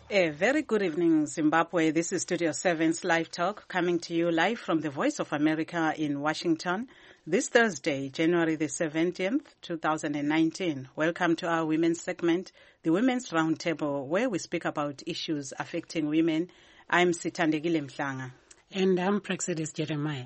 A very good evening, Zimbabwe. This is Studio 7's Live Talk, coming to you live from the Voice of America in Washington. This Thursday, January the 17th, 2019. Welcome to our women's segment, the Women's Roundtable, where we speak about issues affecting women. I'm Sithandegile Mhlanga. And I'm Praxedis Jeremiah.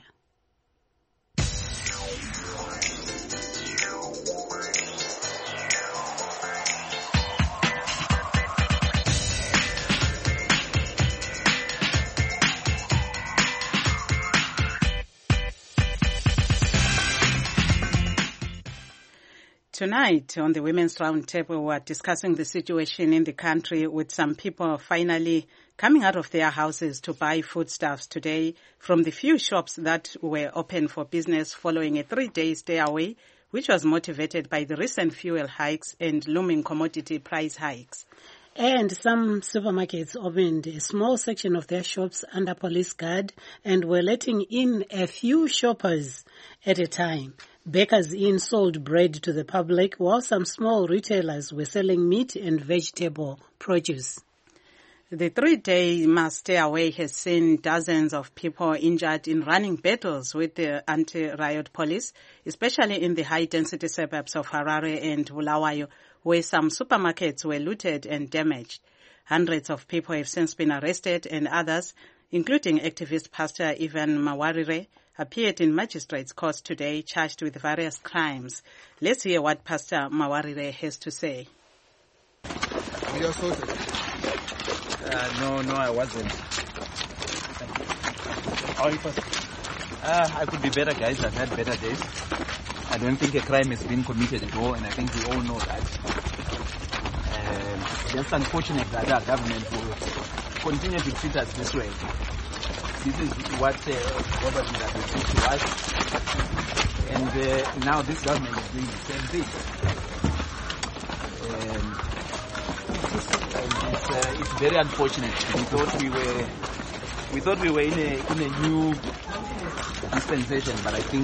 Tonight on the Women's Roundtable, we're discussing the situation in the country with some people finally coming out of their houses to buy foodstuffs today from the few shops that were open for business following a 3-day stay away, which was motivated by the recent fuel hikes and looming commodity price hikes. And some supermarkets opened a small section of their shops under police guard and were letting in a few shoppers at a time. Bakers Inn sold bread to the public, while some small retailers were selling meat and vegetable produce. The 3-day mass stay away has seen dozens of people injured in running battles with the anti-riot police, especially in the high-density suburbs of Harare and Bulawayo, where some supermarkets were looted and damaged. Hundreds of people have since been arrested, and others, including activist Pastor Ivan Mawarire, appeared in magistrates' court today charged with various crimes. Let's hear what Pastor Mawarire has to say. You assaulted? No, I wasn't. How are you, Pastor? I could be better, guys. I've had better days. I don't think a crime has been committed at all, and I think we all know that. Just unfortunate that our government will continue to treat us this way. This is what Robert Mugabe said to us, and now this government is doing the same thing. It's very unfortunate. We thought we were in a new dispensation, but I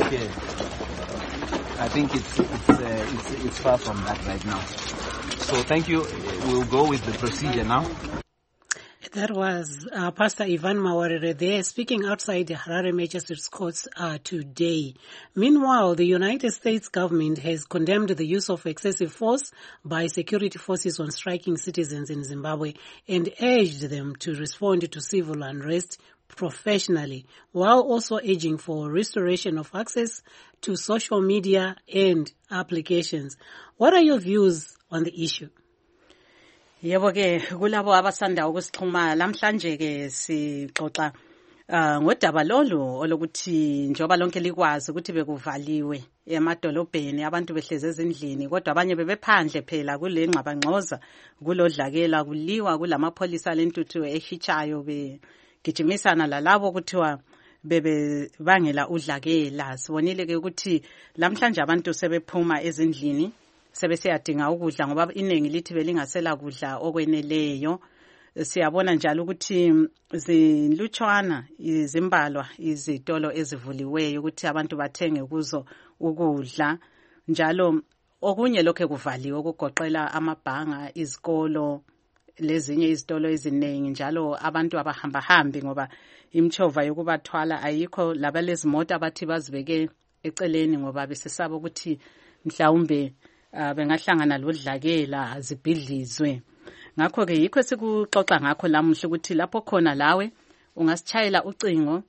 think it's far from that right now. So thank you. We'll go with the procedure now. That was Pastor Ivan Mawarire there speaking outside the Harare Magistrates Courts today. Meanwhile, the United States government has condemned the use of excessive force by security forces on striking citizens in Zimbabwe and urged them to respond to civil unrest professionally, while also urging for restoration of access to social media and applications. What are your views on the issue? Yebo ke kulabo abasanda ukusixhuma lamhlanje ke sixoxa ngodaba lolu olokuthi njoba lonke likwazi ukuthi bekuvaliwe emadolobheni abantu behleze ezindlini kodwa abanye bebephandle phela kule ngxabangxoza kulodlakela kuliwa kulamapholisa lentuthu ehitshayo begijimisana lalabo kuthiwa bebebangela udlakela. Sibonile ke ukuthi lamhlanje abantu sebephuma ezindlini sebesiyadinga ukudla ngoba iningi lithi belingasela kudla okweneleyo. Siyabona njalo ukuthi zinlutshwana izimbalwa izitolo ezivuliweyo ukuthi abantu bathenge kuzo ukudla, njalo okunye lokho kuvaliwe ukugoqela amabhanga, izikolo lezinye izitolo eziningi, njalo abantu abahamba hambi ngoba imchova yokubathwala ayikho, labalezimota abathi bazibeke eceleni ngoba besesaba ukuthi mhlawumbe bengahlangana lodlakela zibhidlizwe. Ngakho ke yikho sikuxoxa ngakho lamuhla ukuthi lapho khona lawe ungasitshayela ucingo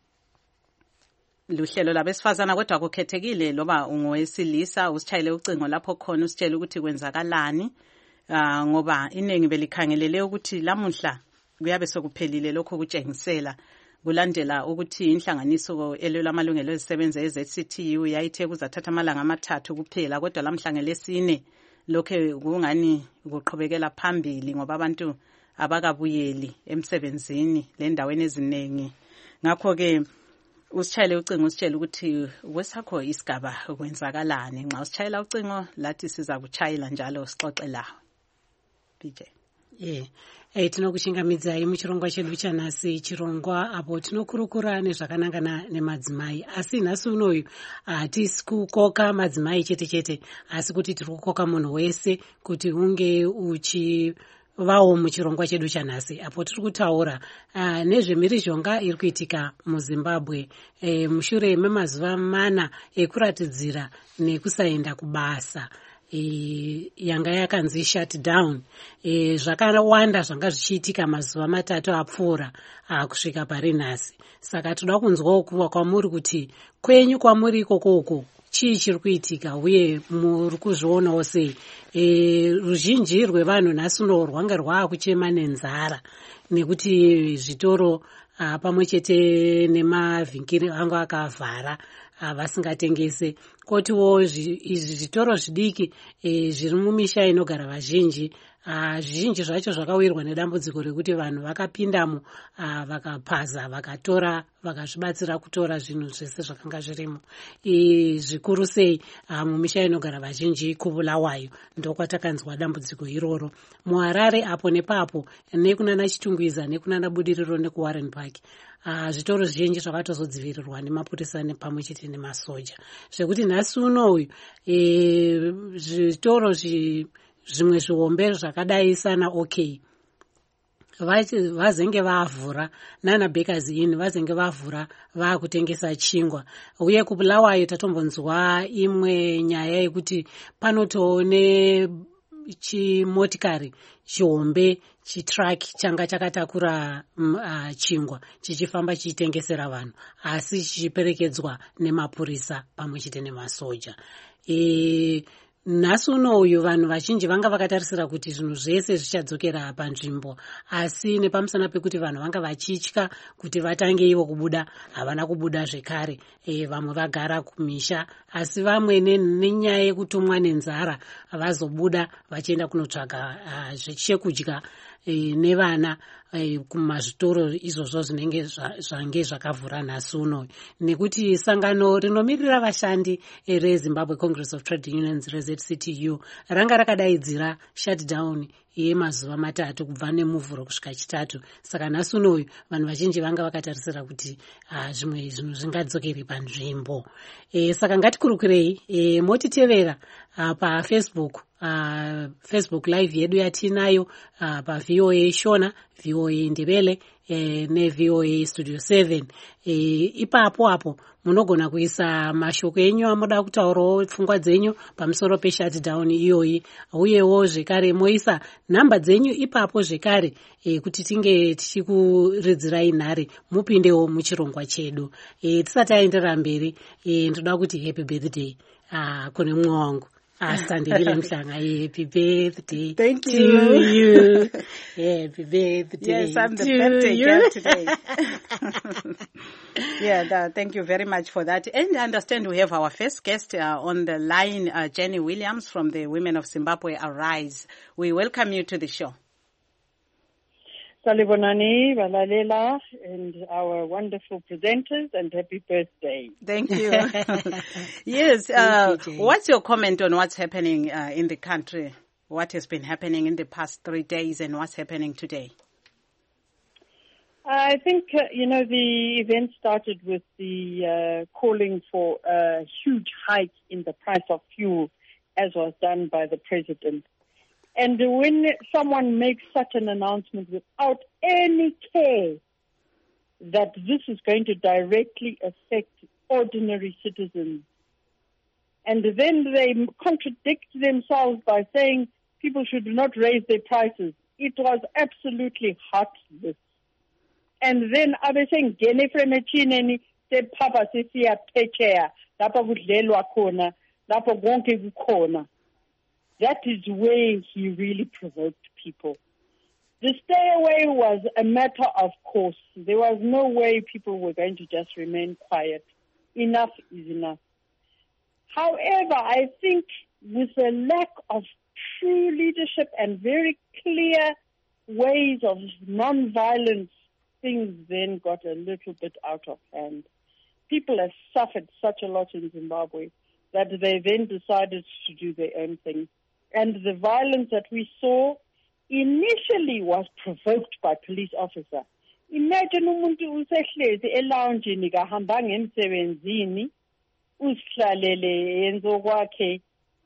luhlelo labesifazana kodwa akukhethekile loba ungowesilisa, usitshayele ucingo lapho khona usitshele ukuthi kwenzakalani, ngoba iningi belikhangelele ukuthi lamuhla kuyabe sokuphelile lokho kutshengisela kulandela ukuthi inhlanganiso elwela amalungelo ezisebenza eZCTU yayithe kuzathatha amalanga amathathu kuphela, kodwa lamhlanje lesine lokho kungani kuqhubekela phambili ngoba abantu abakabuyeli emsebenzini lendaweni eziningi. Ngakho ke usitshayele ucingo usitshele ukuthi wesakho isigaba kwenzakalani. Nxa usitshayela ucingo lathi siza kuchayela njalo sixoxe lawo. PJ. Tinokuchingamidza muchirongwa chedu chanhasi, chirongwa apo tinokurukura nezvakanangana nemadzimai. Asi nhasi unoyu hatisi kukoka madzimai chete chete, asi kuti tiri kukoka munhu wese kuti unge vawo muchirongwa chedu chanhasi apo tiri kutaura nezvemhirizhonga iri kuitika muZimbabwe mushure memazuva 4 ekuratidzira nekusaenda kubasa yanga yakanzi shut down. Zvakawanda zvanga zvichiitika mazuva 3 apfuura kusvika pari nhasi. Saka toda kunzwawo kuva kwamuri kuti kwenyu kwamuri ikoko chii chiri kuitika uye muri kuzvionawo sei. Ruzhinji rwevanhu nhasi uno rwanga rwaakuchema nenzara nekuti zvitoro pamwe chete nemavhingiri anga akavhara vasingatengese. Kotiwo izvi zvitoro zvidiki zviri mumisha inogara vazhinji, zvizhinji zvacho zvakawirwa nedambudziko rekuti vanhu vakapindamo vakapaza vakatora vakazvibatsira kutora zvinhu zvese zvakanga zvirimo. Zvikuru sei mumisha inogara vazhinji kuBulawayo ndokwatakanzwa dambudziko iroro. muHarare apo nepapo nekunana Chitungwiza nekunana Budiriro nekuWarren Park zvitoro zvizhinji zvakatozodzivirirwa nemapurisa pamwe chete nemasoja, zvekuti nhasi uno uyu zvitoro zvimwe zvihombe zvakadai sana OK vazenge vavhura nana Bakers Inn vazenge vavhura vaakutengesa chingwa. Uye kuBulawayo tatombonzwa imwe nyaya yekuti panotoone chimotikari chihombe chitraki changa chakatakura chingwa chichifamba chichitengesera vanhu asi chichiperekedzwa nemapurisa pamwe chete nemasoja. Nhasi uno uyu vanhu vazhinji vanga vakatarisira kuti zvinhu zvese zvichadzokera panzvimbo, asi nepamusana pekuti vanhu vanga vachitya kuti vatange ivo kubuda havana kubuda zvekare. Vamwe vagara kumisha asi vamwe nenyaya yekutumwa nenzara vazobuda vachienda kunotsvaga zvechekudya nevana kumazvitoro izvozvo zvinenge zvange zvakavhura nhasi uno. Nekuti sangano rinomirira vashandi reZimbabwe Congress of Trade Unions reZCTU ranga rakadaidzira shutdown yemazuva 3 kubva nemuvhuro kusvika Chitatu. Saka nhasi uno uyu vanhu vazhinji vanga vakatarisira kuti zvimwe zvinhu zvingadzokeri panzvimbo. Saka ngatikurukurei motitevera paFacebook Facebook live yedu yatinayo paVOA Shona, VOA Ndebele neVOA Studio 7. Ipapo apo munogona kuisa mashoko enyu amoda kutaurawo pfungwa dzenyu pamusoro peshutdown iyoyi, uyewo zvekare moisa nhamba dzenyu ipapo zvekare kuti tinge tichikuridzirai nhare mupindewo muchirongwa chedu. Tisati aenderera mberi ndoda kuti happy birthday kune mumwe wangu Sandile Mhlanga. Happy birthday. Thank to you. Happy birthday. Yes, I'm the birthday girl today. Thank you very much for that. And I understand we have our first guest on the line, Jenny Williams from the Women of Zimbabwe Arise. We welcome you to the show. Salibonani, Valalela, and our wonderful presenters, and happy birthday. Thank you. Yes, what's your comment on what's happening in the country? What has been happening in the past 3 days and what's happening today? I think, the event started with the calling for a huge hike in the price of fuel, as was done by the president. And when someone makes such an announcement without any care that this is going to directly affect ordinary citizens, and then they contradict themselves by saying people should not raise their prices, it was absolutely heartless. And then I was saying, Gene Fremechineni, se papa sisia pechea, lapa kudlelwa khona, lapa konke kukhona. That is where he really provoked people. The stay away was a matter of course. There was no way people were going to just remain quiet. Enough is enough. However, I think with a lack of true leadership and very clear ways of non-violence, things then got a little bit out of hand. People have suffered such a lot in Zimbabwe that they then decided to do their own thing. And the violence that we saw initially was provoked by police officer. Imagine umuntu usehlezi eloungeini kahambanga emsebenzini usihlalele yenzo kwakhe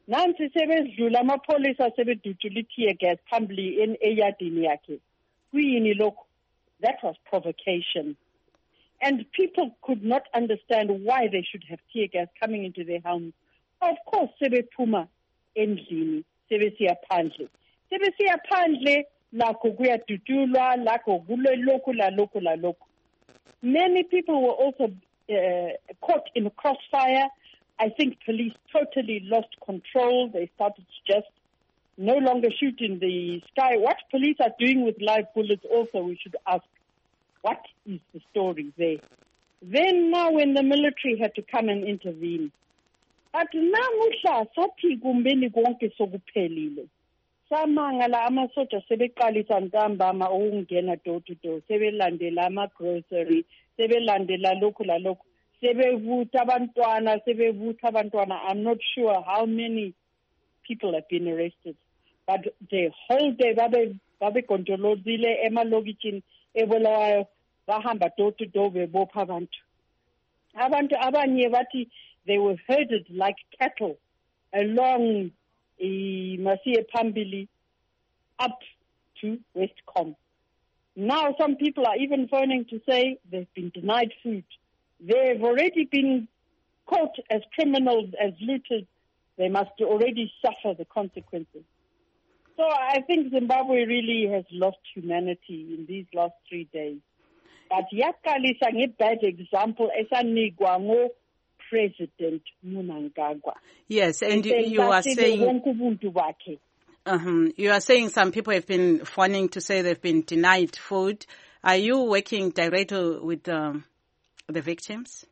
nansi sebedlula amapolisa sebedutshula i-tear gas phambili eyadini yakhe. Kuyini lokho? That was provocation. And people could not understand why they should have tear gas coming into their homes. Of course, sebephuma endlini, sebesiya phandle. Sebesiya phandle, lakho kuyadutshulwa, lakho kulelokhu lalokhu lalokhu. Many people were also caught in a crossfire. I think police totally lost control. They started to just no longer shoot in the sky. What police are doing with live bullets also, we should ask. What is the story there? Then now when the military had to come and intervene. But namuhla sathi kumbeni konke sokuphelile. Samangala amasoja sebeqalisa ntambama ukungena door to door. Sebelandela ama-grocery, sebelandela lokhu lalokhu. Sebevutha abantwana. I'm not sure how many people have been arrested. But the whole day babe kontrolozile emalokitshini ebolawayo bahamba door to door bebopha abantu. Abantu abanye bathi they were herded like cattle along Masiye Phambili up to Westcom. Now some people are even phoning to say they've been denied food. They've already been caught as criminals, as looters. They must already suffer the consequences. So I think Zimbabwe really has lost humanity in these last 3 days. But yakalisa nge-bad example esanikwa ngo-President Mnangagwa. Yes, and you are saying you are saying some people have been phoning to say they've been denied food. Are you working directly with the victims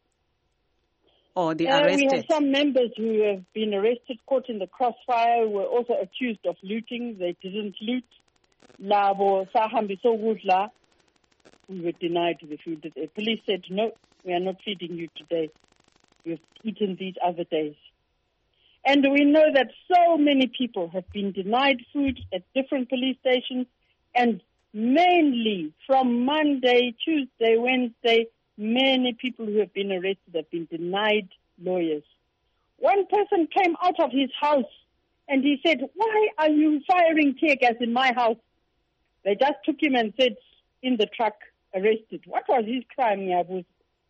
or the arrested? We have some members who have been arrested, caught in the crossfire, were also accused of looting. They didn't loot. Labo sahambi sokudla. We were denied the food. The police said, no, we are not feeding you today. You've eaten these other days. And we know that so many people have been denied food at different police stations, and mainly from Monday, Tuesday, Wednesday, many people who have been arrested have been denied lawyers. One person came out of his house and he said, why are you firing tear gas in my house? They just took him and said, in the truck, arrested. What was his crime, Yabuz?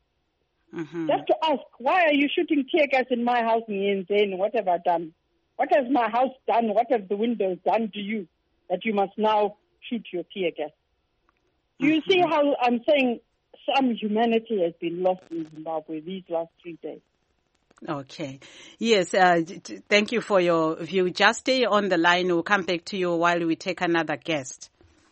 Just to ask, why are you shooting tear gas in my house? What have I done? What has my house done? What have the windows done to you that you must now shoot your tear gas? Do you see how I'm saying some humanity has been lost in Zimbabwe these last 3 days? Okay. Yes, thank you for your view. Just stay on the line. We'll come back to you while we take another guest.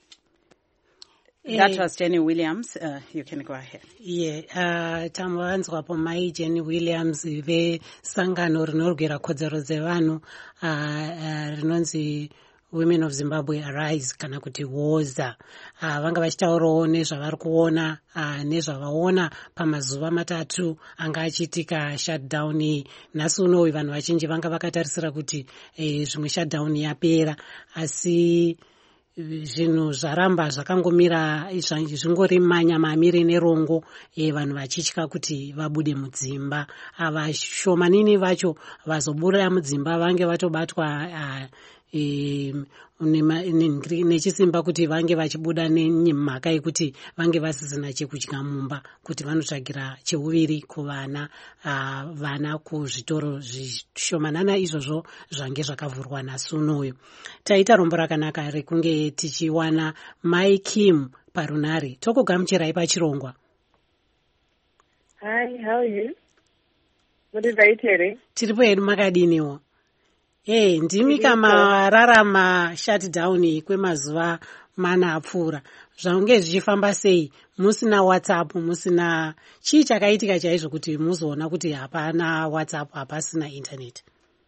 That was Jenny Williams. You can go ahead. Yeah, tamuvanzwapo mai Jenny Williams vesangano rinorwira kodzero dzevanhu rinonzi Women of Zimbabwe Arise kana kuti Woza. Vanga vachitaurawo nezvavari kuona nezvavaona pamazuva matatu anga achiitika shutdown iyi. Nhasi unowu vanhu vazhinji vanga vakatarisira kuti zvimwe shutdown yapera, asi zvinhu zvaramba zvakangomira zvingori manyamamiri nerongo, vanhu vachitya kuti vabude mudzimba. Vashomanini vacho vazobuda mudzimba vange vatobatwa nechisimba kuti vange vachibuda nemhaka yekuti vange vasisina chekudya mumba, kuti vanotsvagira cheuviri kuvana kuzvitoro zvishomanana izvozvo zvange zvakavhurwa nhasi unoyu. Taita rombo rakanaka rekunge tichiwana Mai Kim parunare. Tokugamuchirai pachirongwa. Hi, how are you? Muri vaiteri? Tiripo hedu makadiniwo? Ndimi kama rarama shutdown kwemazuva mana apfuura. Zvange zvichifamba sei? Musina WhatsApp, musina chii chakaitika chaizvo kuti muzoona kuti hapana WhatsApp, hapasina internet?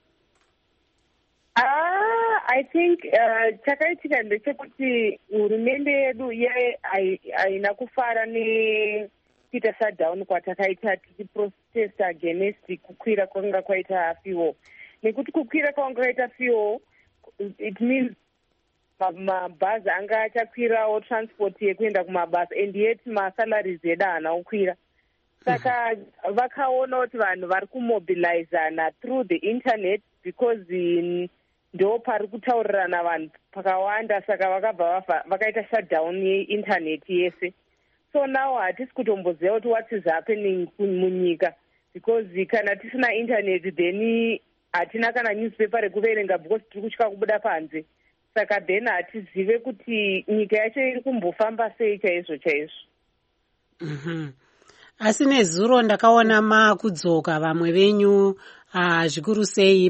I think chakaitika ndechekuti hurumende yedu haina kufara nekuita shutdown kwatakaita tichiprotesta against kukwira kwanga kwaita fuel. Nekuti kukwira kwanga kwaita fuel, it means mabhazi anga achakwirawo transport yekuenda kumabasa, and yet masalaries edu haana kukwira. Saka vakaona kuti vanhu vari kumobilizana through the internet because ndo pari kutaurirana vanhu pakawanda, saka vakabva vakaita shutdown yeintaneti yese. So now hatisi kutomboziva kuti what is happening munyika, because kana tisina internet then hatina kana newspaper rekuverenga because tiri kutya kubuda panze. Saka then hatizive kuti nyika yacho iri kumbofamba sei chaizvo chaizvo. Asi nezuro ndakaona makudzoka vamwe venyu zvikuru sei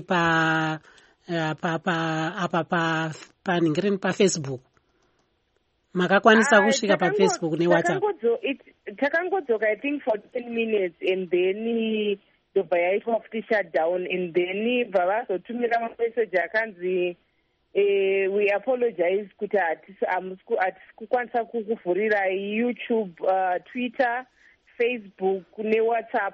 paFacebook. Makakwanisa kusvika paFacebook neWhatsApp. Takangodzoka I think for 10 minutes and then ndobva yaitwa futi shutdown, and then vavazotumira mamessage akanzi we apologize kuti hatisi kukwanisa kukuvhurira YouTube, Twitter, Facebook neWhatsApp.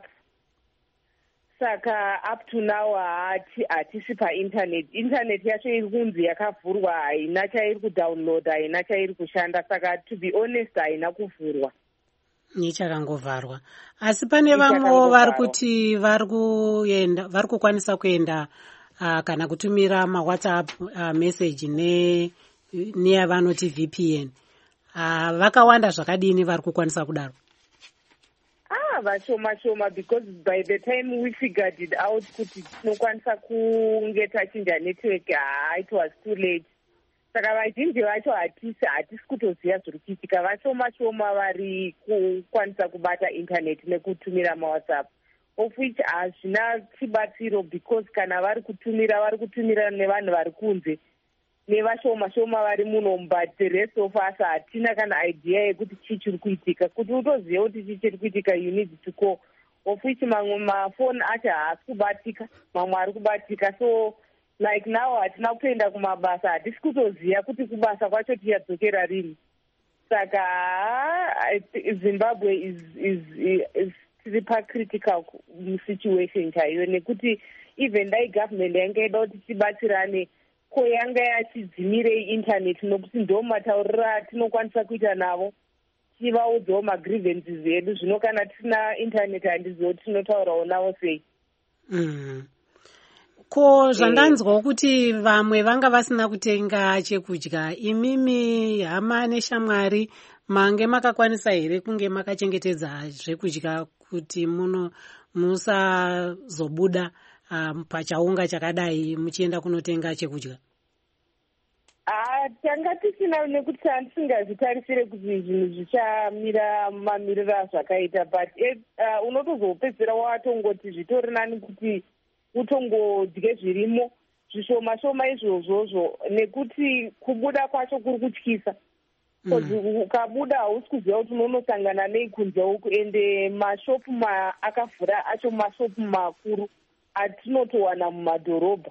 Saka up to now hatisi painternet. Internet yacho iri kunzi yakavhurwa, haina chairi kudownloada, haina chairi kushanda. Saka to be honest haina kuvhurwa. Nichakangovharwa. Asi pane vamwe vari kuti vari kukwanisa kuenda kana kutumira maWhatsApp message neyavanoti VPN. Vakawanda zvakadini vari kukwanisa kudaro? Vashoma, because by the time we figured it out kuti tinokwanisa kunge tachinja network, it was too late. Saka vazhinji vacho hatisi kutoziva zviri kuitika. Vashoma vari kukwanisa kubata internet nekutumira maWhatsApp, of which hazvina chibatsiro, because kana vari kutumira nevanhu vari kunze nevashoma vari muno, but the rest of us hatina kana idea yekuti chii chiri kuitika. Kuti utoziva kuti chii chiri kuitika you need to call, of which mamwe mafoni acho haasi kubatika, mamwe ari kubatika. So like now hatina kutoenda kumabasa, hatisi kutoziva kuti kubasa kwacho tichadzokera rini. Saka Zimbabwe is tiri pacritical situation chaiyo, nekuti even dai government yanga ida kuti tibatsirane ko yanga yachidzimire internet, nokuti ndo matauriro atinokwanisa kuita navo, tivaudzawo magrievances edu. Zvino kana tisina internet handizivo tinotaurawo navo sei. Ko zvandanzwawo kuti vamwe vanga vasina kutenga chekudya, imimi hama neshamwari mange makakwanisa here kunge makachengetedza zvekudya kuti musazobuda pachaunga chakadai muchienda kunotenga chekudya? Tanga tisina, nekuti tisingazvitarisire kuti zvinhu zvichamira mamiriro azvakaita, but unotozopedzera watongoti zvitori nani kuti utongodye zvirimo zvishoma izvozvozvo, nekuti kubuda kwacho kuri kutyisa. Ukabuda hausi kuziva kuti unonosangana nei kunze uku, ende mashopu akavhura acho mashopu makuru atinotowana mumadhorobha.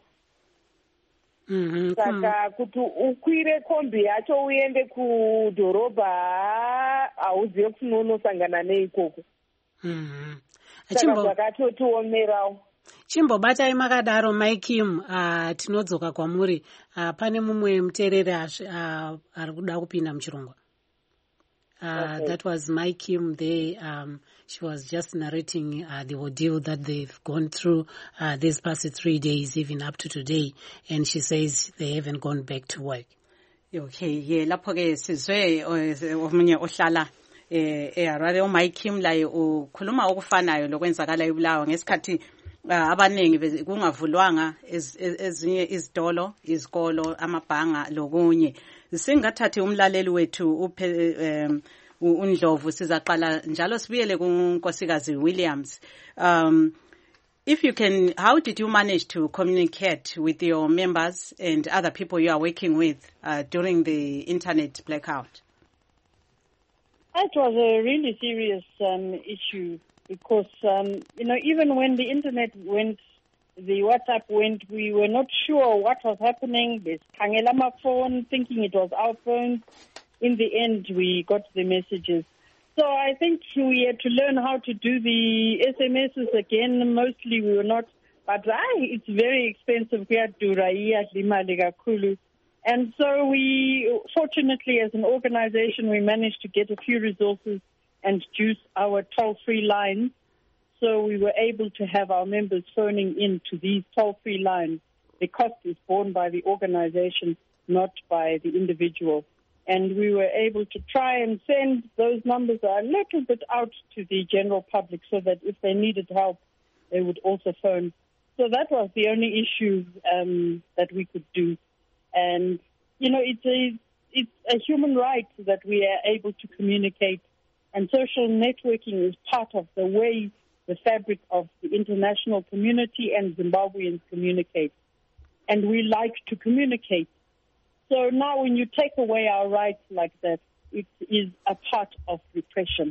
Saka kuti ukwire kombi yacho uende kudhorobha hauzive kuti unonosangana nei ikoko. Saka zvakatotiomerawo. Chimbobatai makadaro Maikim, tinodzoka kwamuri. Pane mumwe muteereri ari kuda kupinda muchirongwa. That was Maikim there. She was just narrating the ordeal that they've gone through these past 3 days, even up to today, and she says they haven't gone back to work. Okay, lapho ke sizwe omunye ohlala eHarare uMaikim laye ukhuluma okufanayo lokwenzakala eBulawayo ngesikhathi abaningi kungavulwanga ezinye izitolo, izikolo, amabhanga lokunye. Singathathi umlaleli wethu uNdlovu sizaqala njalo sibuyele kuNkosikazi Williams. If you can, how did you manage to communicate with your members and other people you are working with during the internet blackout? It was a really serious issue because, even when the internet went, the WhatsApp went, we were not sure what was happening. There's Kangelama phone, thinking it was our phone. In the end, we got the messages. So I think we had to learn how to do the SMSs again. Mostly we were not, but it's very expensive here to Raia, Lima, Kulu. And so we, fortunately, as an organization, we managed to get a few resources and juice our toll-free lines. So we were able to have our members phoning in to these toll-free lines the cost is borne by the organization, not by the individual. And we were able to try and send those numbers a little bit out to the general public so that if they needed help, they would also phone. So that was the only issue that we could do. And, you know, it's a human right that we are able to communicate. And social networking is part of the way the fabric of the international community and Zimbabweans communicate. And we like to communicate. So now when you take away our rights like that, it is a part of repression.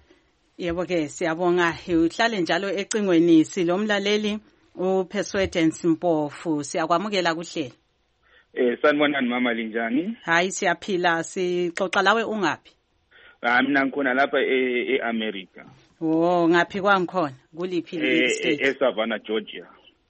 Yebo ke siyabonga uhlale njalo ecingweni silomlaleli uPersuadence Mpofu siyakwamukela kuhlelo. Sanibonani mama linjani? Hayi siyaphila sixoxa lawe ungapi? Mina ngikhona lapha eAmerica. Oh ngaphi kwangikhona kuliphi state? eSavannah Georgia.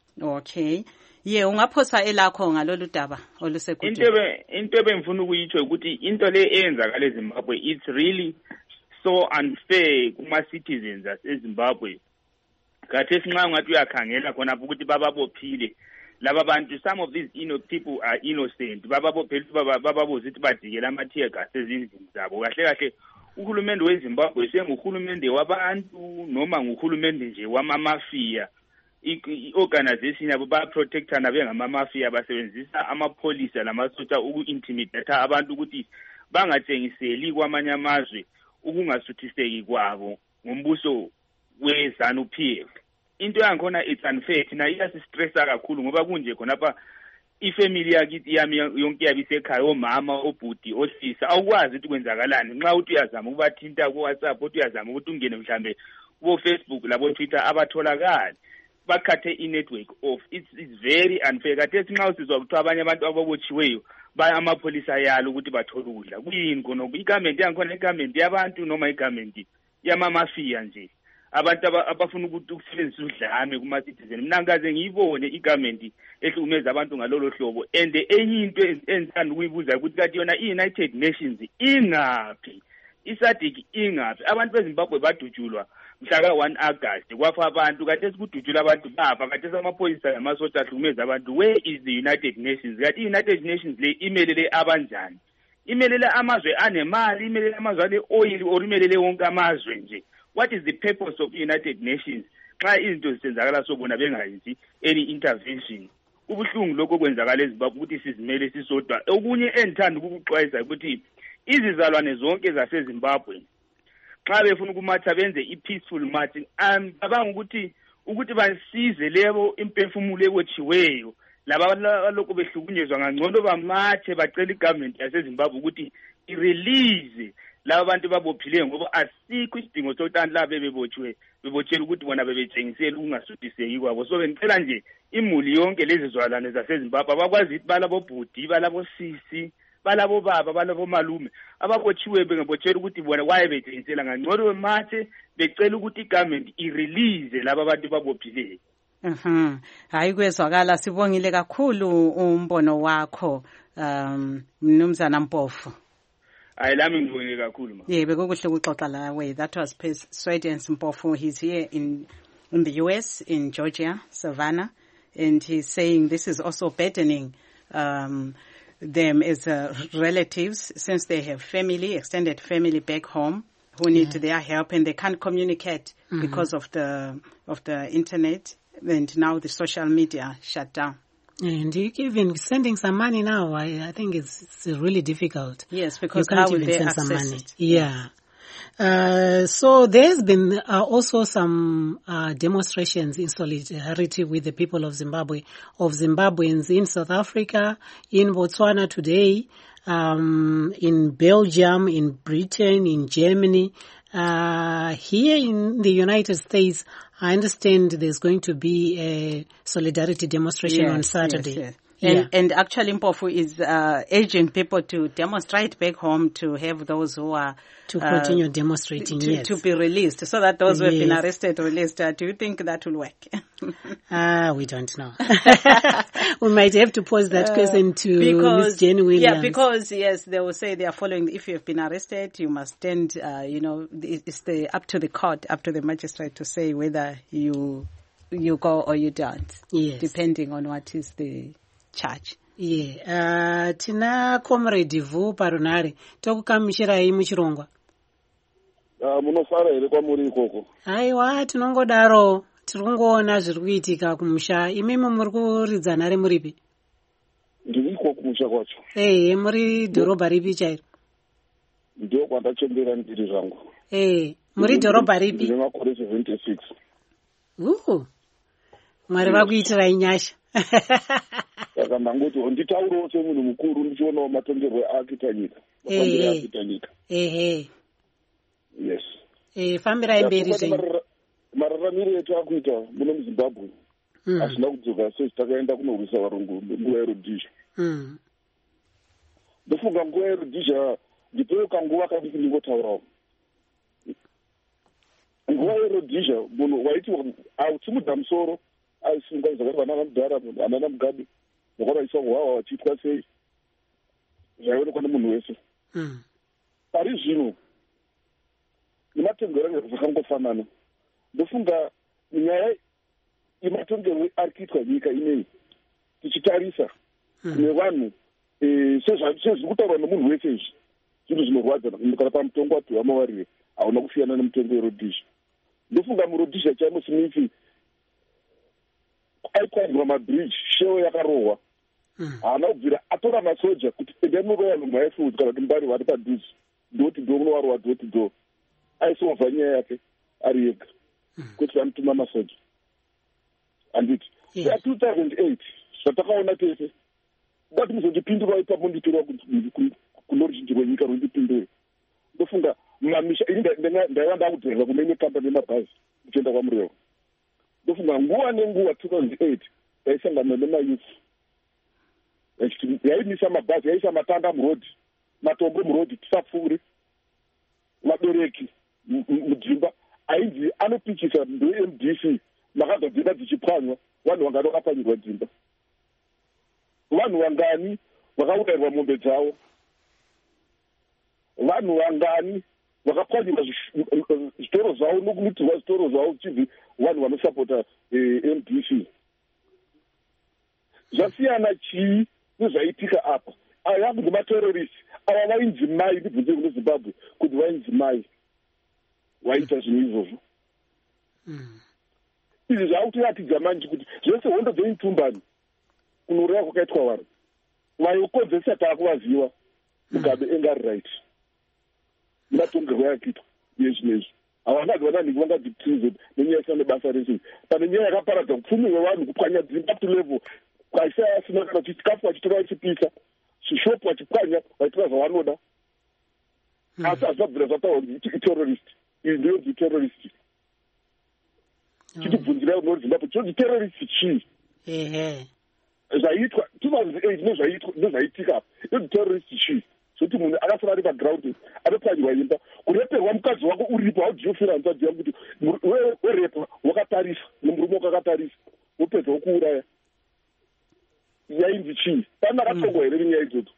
Okay. Ye ungaphosa elakho ngalolu daba olusekudeni. Into ebengifuna ukuyitsho ukuthi into le eyenzakala eZimbabwe it's really so unfair kuma citizens aseZimbabwe. Khathesi nxa ungathi uyakhangela khona ukuthi bababophile laba bantu, some of these people are innocent, bababophile bababuza ukuthi badikela ama-tear gas ezindlini zabo. Kahle kahle uhulumende weZimbabwe senguhulumende wabantu noma nguhulumende nje wamamafia. I-organization yabo bayaprotectana bengamamafia, basebenzisa amapholisa lamasotsha uku-intimidate abantu ukuthi bangatshengiseli kwamanye amazwe ukungasuthiseki kwabo ngombuso we-ZANU-PF. Into yankhona it's unfair, thina iyasistressa kakhulu ngoba kunje khonapha ifamily yakithi yami yonke yabisekhaya, omama, obhuti, osisa, awukwazi ukuthi kwenzakalani nxa uthi uyazama ukubathinta ku-WhatsApp, uthi uyazama ukuthi ungene mhlambe kubo-Facebook labo-Twitter abatholakali. Bakhathe i-network off. It's very unfair. Kathesi nxa usizwa kuthiwa abanye abantu ababotshiweyo baya amapholisa yalo ukuthi bathole ukudla. Kuyini khonokho? Igovernment yankhona igovernment yabantu noma igovernment yamamafia nje? Abantu abafuna ukuthi ukusebenzisa udlame kuma-citizen. Mina ngikaze ngiyibone igovernment ehlukumeza abantu ngalolo hlobo. And enye into engithanda ukuyibuza ukuthi kathi yona i-United Nations ingaphi? I-SADC ingaphi? Abantu beZimbabwe badutshulwa mhla ka-1 August kwafa abantu, kathesi kudutshula abantu bafa, kathesi amaphoyisa namasotsha ahlukumeza abantu. Where is the United Nations? Kathi i-United Nations le imelele abanjani? Imelele amazwe anemali, imelele amazwe ane-oil, or imelele wonke amazwe nje? What is the purpose of the United Nations? Xa izinto zisenzakala sobona bengayenzi any intervention. Ubuhlungu lokho kwenzakala eZimbabwe ukuthi sizimele sisodwa. Okunye endithanda ukukuxwayisa ukuthi izizalwane zonke zaseZimbabwe xa befuna ukumatha benze i-peaceful marching, cabanga ukuthi basize lebo imphefumulo ebotshiweyo laba lokho behlukunyezwa ngangcono bamathe bacela igovernment yaseZimbabwe ukuthi i-release laba bantu babophileyo ngoba asikho isidingo sokuthi laba bebotshela ukuthi bona bebetshengisela ukungasuthiseki kwabo. So bengicela nje imuli yonke lezi zwalane zaseZimbabwe bakwazi ukuthi balabobhudi, balabosisi, balabo baba, balabo malume ababotshiwe bengabotshela ukuthi bona waye betshengisela ngangcono bemathe becela ukuthi igovernment i-release laba bantu babophileyo. Hayi kwezwakala, sibongile kakhulu umbono wakho Mnumzana Mpofu. Lami ngibongile kakhulu ma. Yeah, bekukuhle ukuxoxa lawe. That was Persuadence Mpofu. He's here in the US, in Georgia, Savannah, and he's saying this is also burdening them as relatives, since they have family, extended family back home who need their help, and they can't communicate because of the internet, and now the social media shut down. And even sending some money now, I think it's really difficult. Yes, because you can't how will even they send access some money? it? Yeah. So there's been also some demonstrations in solidarity with the people of Zimbabwe, of Zimbabweans in South Africa, in Botswana today, in Belgium, in Britain, in Germany. Here in the United States, I understand there's going to be a solidarity demonstration on Saturday. Yes. And actually Mpofu is urging people to demonstrate back home, to have those who are to continue demonstrating, to be released, so that those who have been arrested released. Do you think that will work? We don't know. We might have to pose that question to Ms. Jenny Williams. Yeah, because yes, they will say they are following. If you have been arrested, you must stand. It's up to the court, up to the magistrate to say whether you you go or you don't. Yes. Depending on what is the charge. Yeah. Tina Comrade Vu parunare. Tokukamushirai muchirongwa. Munofara here kwamuri ikoko? Aiwa, tinongodaro. Tirongoona zviri kuitika kumusha. Imimi muri kuridza nhare muripi? Ndiri iko kumusha kwacho. Muri dhorobha ripi chairo? Ndio kwandachembera ndiri zvangu. Muri dhorobha ripi? Ndine makore 76. Mwari vakuitirai nyasha. Saka ndangoti nditaurawo semunhu mukuru ndichionawo matongerwo aakita nyika. Mafambiro aakita nyika. Yes. Fambirai mberi zvenyu. Mararamiro etu akuita muno muZimbabwe hazvina kudzoka sei takaenda kunorwisa varungu nguva yerodhizha. Ndofunga nguva yerodhizha ndipewo kanguva kadiki ndingotaurawo. Nguva yerodhizha munhu waiti ausimudza musoro aisunga zvakati vana vamudhara hanana mugabe vakavaiswa kuhwawa vachiitwa sei zvaionekwa nemunhu wese. Pari zvino nematongerero zvakangofanana. Ndofunga nyaya yematongerwo ari kuitwa nyika ineyi tichitarisa kune vanhu sezviri kutaurwa nomunhu wese izvi zvinhu zvinorwadza kana pamutongo wapiwa mawarire hauna kusiyana nemutongo werodhizha. Ndofunga murodhizha chaimo Smith aikwanirwa mabridge shewo yakarohwa haana kubvira atora masoja kuti endai munorowa nhumba yefuudzi kana kuti mbari vari padhuze ndoti do munowarowa doti do aisolva nyaya yake ari yega kuti anotuma masoja. Anditi ya2008 zvatakaona tese bati muzondipindura ipapo nditorwa kunorichinjirwa nyika rundipindure. Ndofunga mamisha ndaiva ndakudhenga kumene kamba nemabhazi kuchienda kwamurewa. Ndofunga nguva nenguva 2008 yaisangana nemayuth yaimisa mabhazi yaisa matanda murodhi matombo murodhi tisapfuure vabereki mudzimba ainzi anopichisa ndoMDC makabva dzimba dzichipwanywa vanhu vangani vakapwanyirwa dzimba vanhu vangani vakaurayirwa mombe dzavo vanhu vangani vakapwanyirwa zvitoro zvavo nokumitirwa zvitoro zvavo uchibvi vanhu vanosapota MDC. Zvasiyana chii nezvaitika apa ava vakunge materrorist ava vainzi mai ndibvunze kuno Zimbabwe kuti vainzi mai waita zvinhu izvozvo. Izvi zvaakutoratidza manje kuti zvese hondo dzeitumbani kunoreva kwakaitwa vanhu vayokonzesa taakuvaziva mugabe engari right matongerwo yakiitwa nezvinezvi havangadi vananhingi vangadziptize nenyaya nebasa rese pane nyaya yakaparadza upfumi hwevanhu kupwanya dzimba to level kwaisa asina kana kuti chikafu vachitora vachipisa zvishopu vachipwanya vachitora zvavanoda asi hazvabvira zvataura kuti iterrorist iyi ndiyonzi terrorist. Chitibvunzira unoti Zimbabwe chonzi terrorist chii zvaitwa 2008 nezvaitika yonzi terrorist chii zvokuti munhu akasara ari paground anopwanyirwa imba kureperwa mukadzi wako uripo haudiyofira hanzvadzi yangu kuti werepa wakatarisa nemurume wakakatarisa wopedza wokuuraya yainzi chii pana akatongwa here nenyaya idzodzo.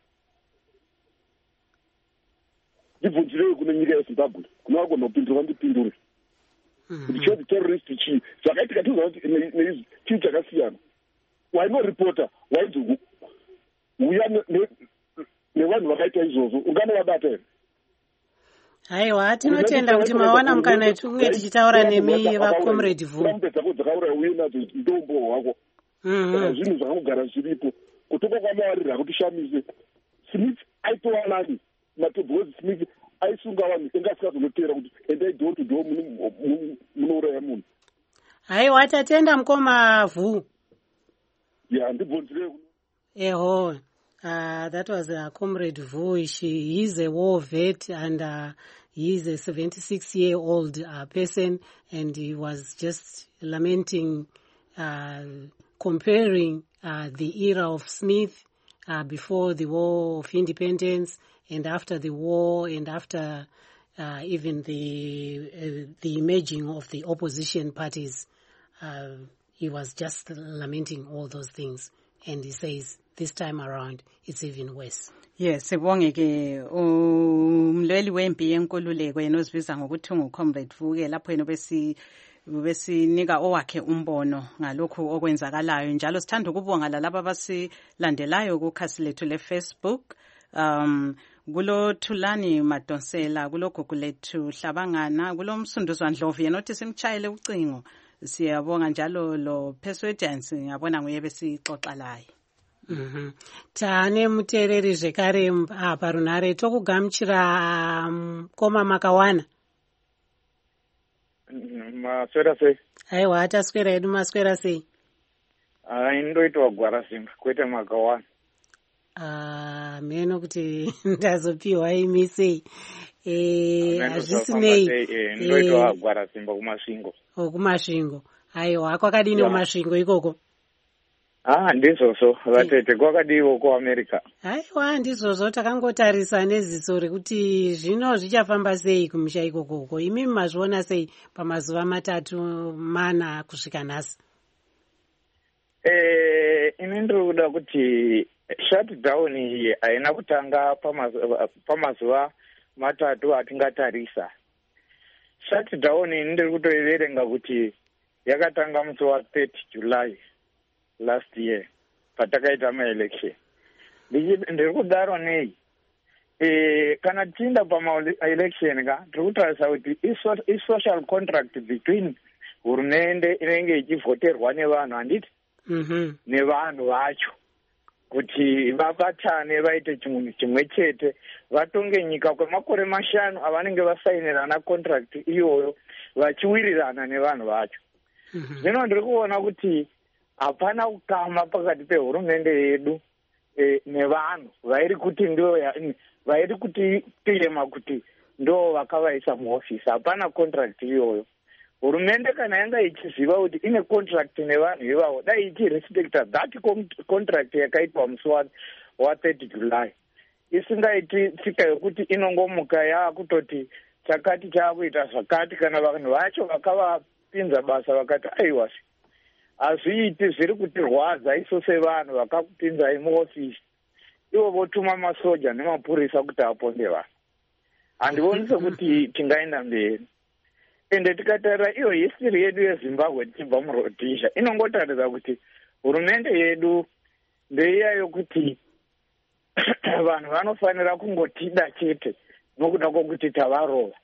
Ndibvunzirei kune nyika yeZimbabwe kune vagona kupindura ndipindure kuti chonzi terrorist chii zvakaitika tizoa kuti neizvi chii chakasiyana wainoripota wainzi uya nevanhu vakaita izvozvo unganovabata here. Haiwa tinotenda kuti mawana mukana wetunge tichitaura nemi vaComrade Vu rambe dzako dzakauraya uye nadzo ndombo hwako zvinhu zvakangogara zviripo kutoka kwamawarira akutishamise. Smith aitowanani matobhozi Smith aisunga vanhu engasikazonotera kuti endai door to door munouraya munhu. Haiwa tatenda mukoma Vu. Ndibvunzirei. Eho. That was Comrade Vu. He is a war vet and he is a 76-year-old person, and he was just lamenting, comparing the era of Smith before the War of Independence and after the war and after even the emerging of the opposition parties. He was just lamenting all those things, and he says this time around it's even worse. Yes, sibonge ke umlweli wempi yenkululeko yena ozibiza ngokuthi unguComrade Vu ke lapho yena besinika owakhe umbono ngalokhu okwenzakalayo. Njalo sithanda ukubonga lalabo abasilandelayo kukhasi lethu le-Facebook. Kulo Thulani Madonsela, kulo Gugulethu Hlabangana, kulo Msunduzwa Ndlovu yena othi simchayele ucingo. Siyabonga njalo lo Persuadance ngiyabona nguye besixoxa laye. Tane mutereri zvekare apa runhare tokugamuchira Mukoma Makawana. Maswera sei? Aiwa taswera edu maswera sei? Indoitwa Gwarasimba kwete Makawana. Meno kuti ndazopiwa imi sei. Hazvisinei. Indoitwa Gwarasimba kumasvingo. Kumasvingo. Aiwa kwakadini kumasvingo ikoko? Ndizvozvo vatete kwakadiwo kuAmerica. Aiwa ndizvozvo takangotarisa neziso rekuti zvino zvichafamba sei kumusha ikoko. Imi mazviona sei pamazuva 3-4 kusvika nhasi? Ini ndiri kuda kuti shutdown iyi haina kutanga pamazuva 3 atingatarisa. Shutdown ini ndiri kutoiverenga kuti yakatanga musi wa 30 July last year patakaita maelection. Ndiri kudaro nei? Kana tichienda pamaelection tiri kutarisa kuti i-social contract between hurumende inenge ichivhoterwa nevanhu handiti? Nevanhu vacho kuti vabatane vaite chinhu chimwe chete vatonge nyika kwemakore 5 avanenge vasainirana contract iyoyo vachiwirirana nevanhu vacho. Zvino ndiri kuona kuti hapana ukama pakati pehurumende yedu nevanhu vairi kuti tirema kuti ndo vakavaisa muofisi. Hapana contract iyoyo. Hurumende kana yanga ichiziva kuti ine contract nevanhu ivavo dai ichirespecta that contract yakaitwa musi wa 30 July. Isingaiti tsika yokuti inongomuka yaakutoti chakati chaakuita zvakati kana vanhu vacho vakavapinza basa vakati aiwasi hazviiti zviri kutirwadza isu sevanhu vakakupinzai muofisi. Ivo votuma masoja nemapurisa kuti aponde vanhu. Handioni sekuti tingaenda mberi. Ende tikatarira iyo history yedu yeZimbabwe tichibva muRhodesia inongotaridza kuti hurumende yedu ndeiya yokuti vanhu vanofanira kungotida chete nokuda kwokuti tavarova.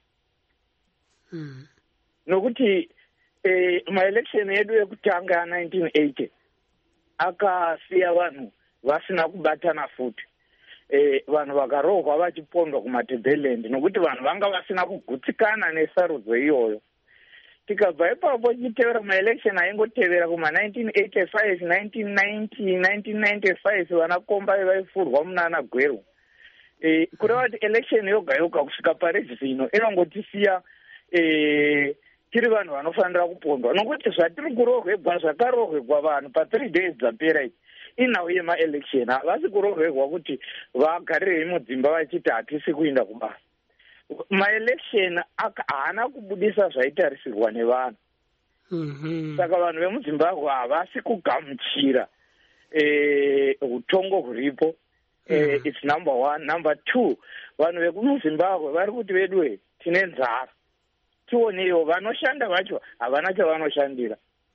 Nokuti maelection yedu yekutanga ya1980 akasiya vanhu vasina kubatana futi. Vanhu vakarohwa vachipondwa kumatebheland nokuti vanhu vanga vasina kugutsikana nesarudzo iyoyo. Tikabva ipapo tichitevera maelection aingotevera kuma1985, 1990, 1995 vanakomba vaifurwa munana Gweru. Kureva kuti election yoga yoga kusvika pari zvino inongotisiya tiri vanhu vanofanira kupondwa nokuti zvatiri kurohwegwa zvakarohwegwa vanhu pa3 days dzapera idzi inhau yemaelection. Havasi kurohwegwa kuti vagarirei mudzimba vachiti hatisi kuenda kubasa. Maelection haana kubudisa zvaitarisirwa nevanhu. Saka vanhu vemuZimbabwe havasi kugamuchira utongo huripo. It's number 1. Number 2, vanhu vekumuZimbabwe vari kuti vedu tine nzara. Tioneiwo vanoshanda vacho havana chavanoshandira.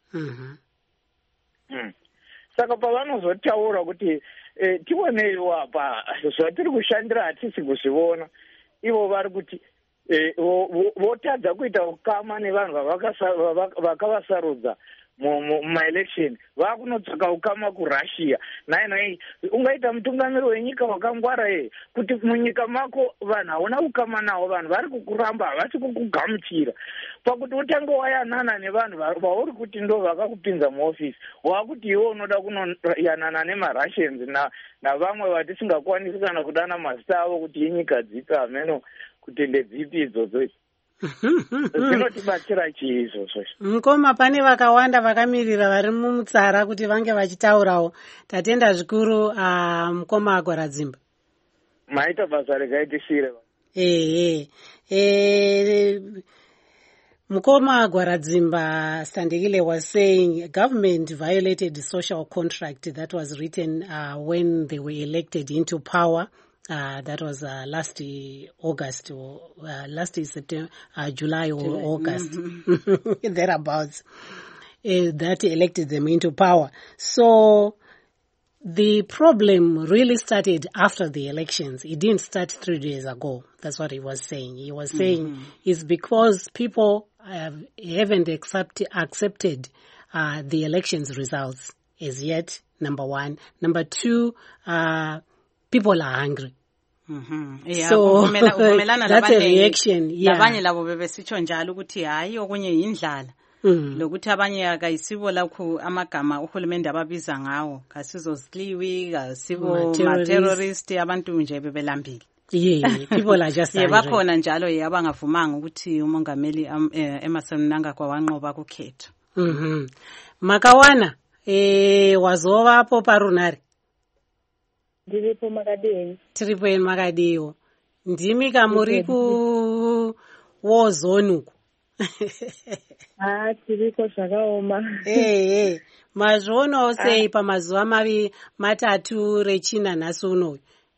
Saka pavanozotaura kuti tioneiwo apa zvatiri kushandira hatisi kuzviona, ivo vari kuti votadza kuita ukama nevanhu vakavasarudza mumaelection. Vakunotsvaka ukama kuRussia. Nai ungaita mutungamiri wenyika wakangwara kuti munyika mako vanhu hauna ukama nawo, vanhu vari kukuramba havasi kukugamuchira. Pakuti utange wayanana nevanhu vauri kuti ndo vakakupinza muofisi, wakuti iwe unoda kunoyanana nemaRussians navamwe vatisingakwanisi kana kudana mazita avo kuti inyika dzipi ameno kuti ndedzipi idzodzo. Zvinotibatsira chii izvozvo? Mukoma, pane vakawanda vakamirira vari mumutsara kuti vange vachitaurawo. Tatenda zvikuru Mukoma Gwaradzimba. Maita basa rekaitisire. Mukoma Gwaradzimba Sandekile was saying government violated the social contract that was written when they were elected into power. That was last August, or last September, July or August, thereabouts. That elected them into power. So the problem really started after the elections. It didn't start 3 days ago. That's what he was saying. He was saying it's because people haven't accepted the elections results as yet, number one. Number two, people are hungry. So that's a reaction. Labanye labo bebesitsho njalo ukuthi hayi okunye yindlala. Lokuthi abanye akayisibo lakho amagama uhulumende ababiza ngawo kasizosliwi kasibo ma-terrorist abantu nje bebelambile. Yeah, people are just angry. Bakhona njalo abangavumanga ukuthi umongameli Emmerson Mnangagwa wanqoba kukhetho. Makawana wazova hapo parunari? Ndiripo Makadeni. Tiripo Makadeo. Ndimi kamuri ku wozone uku. Tiriko zvakaoma. Mazvoonawo sei pamazuva matatu rechina nhasi unoyu?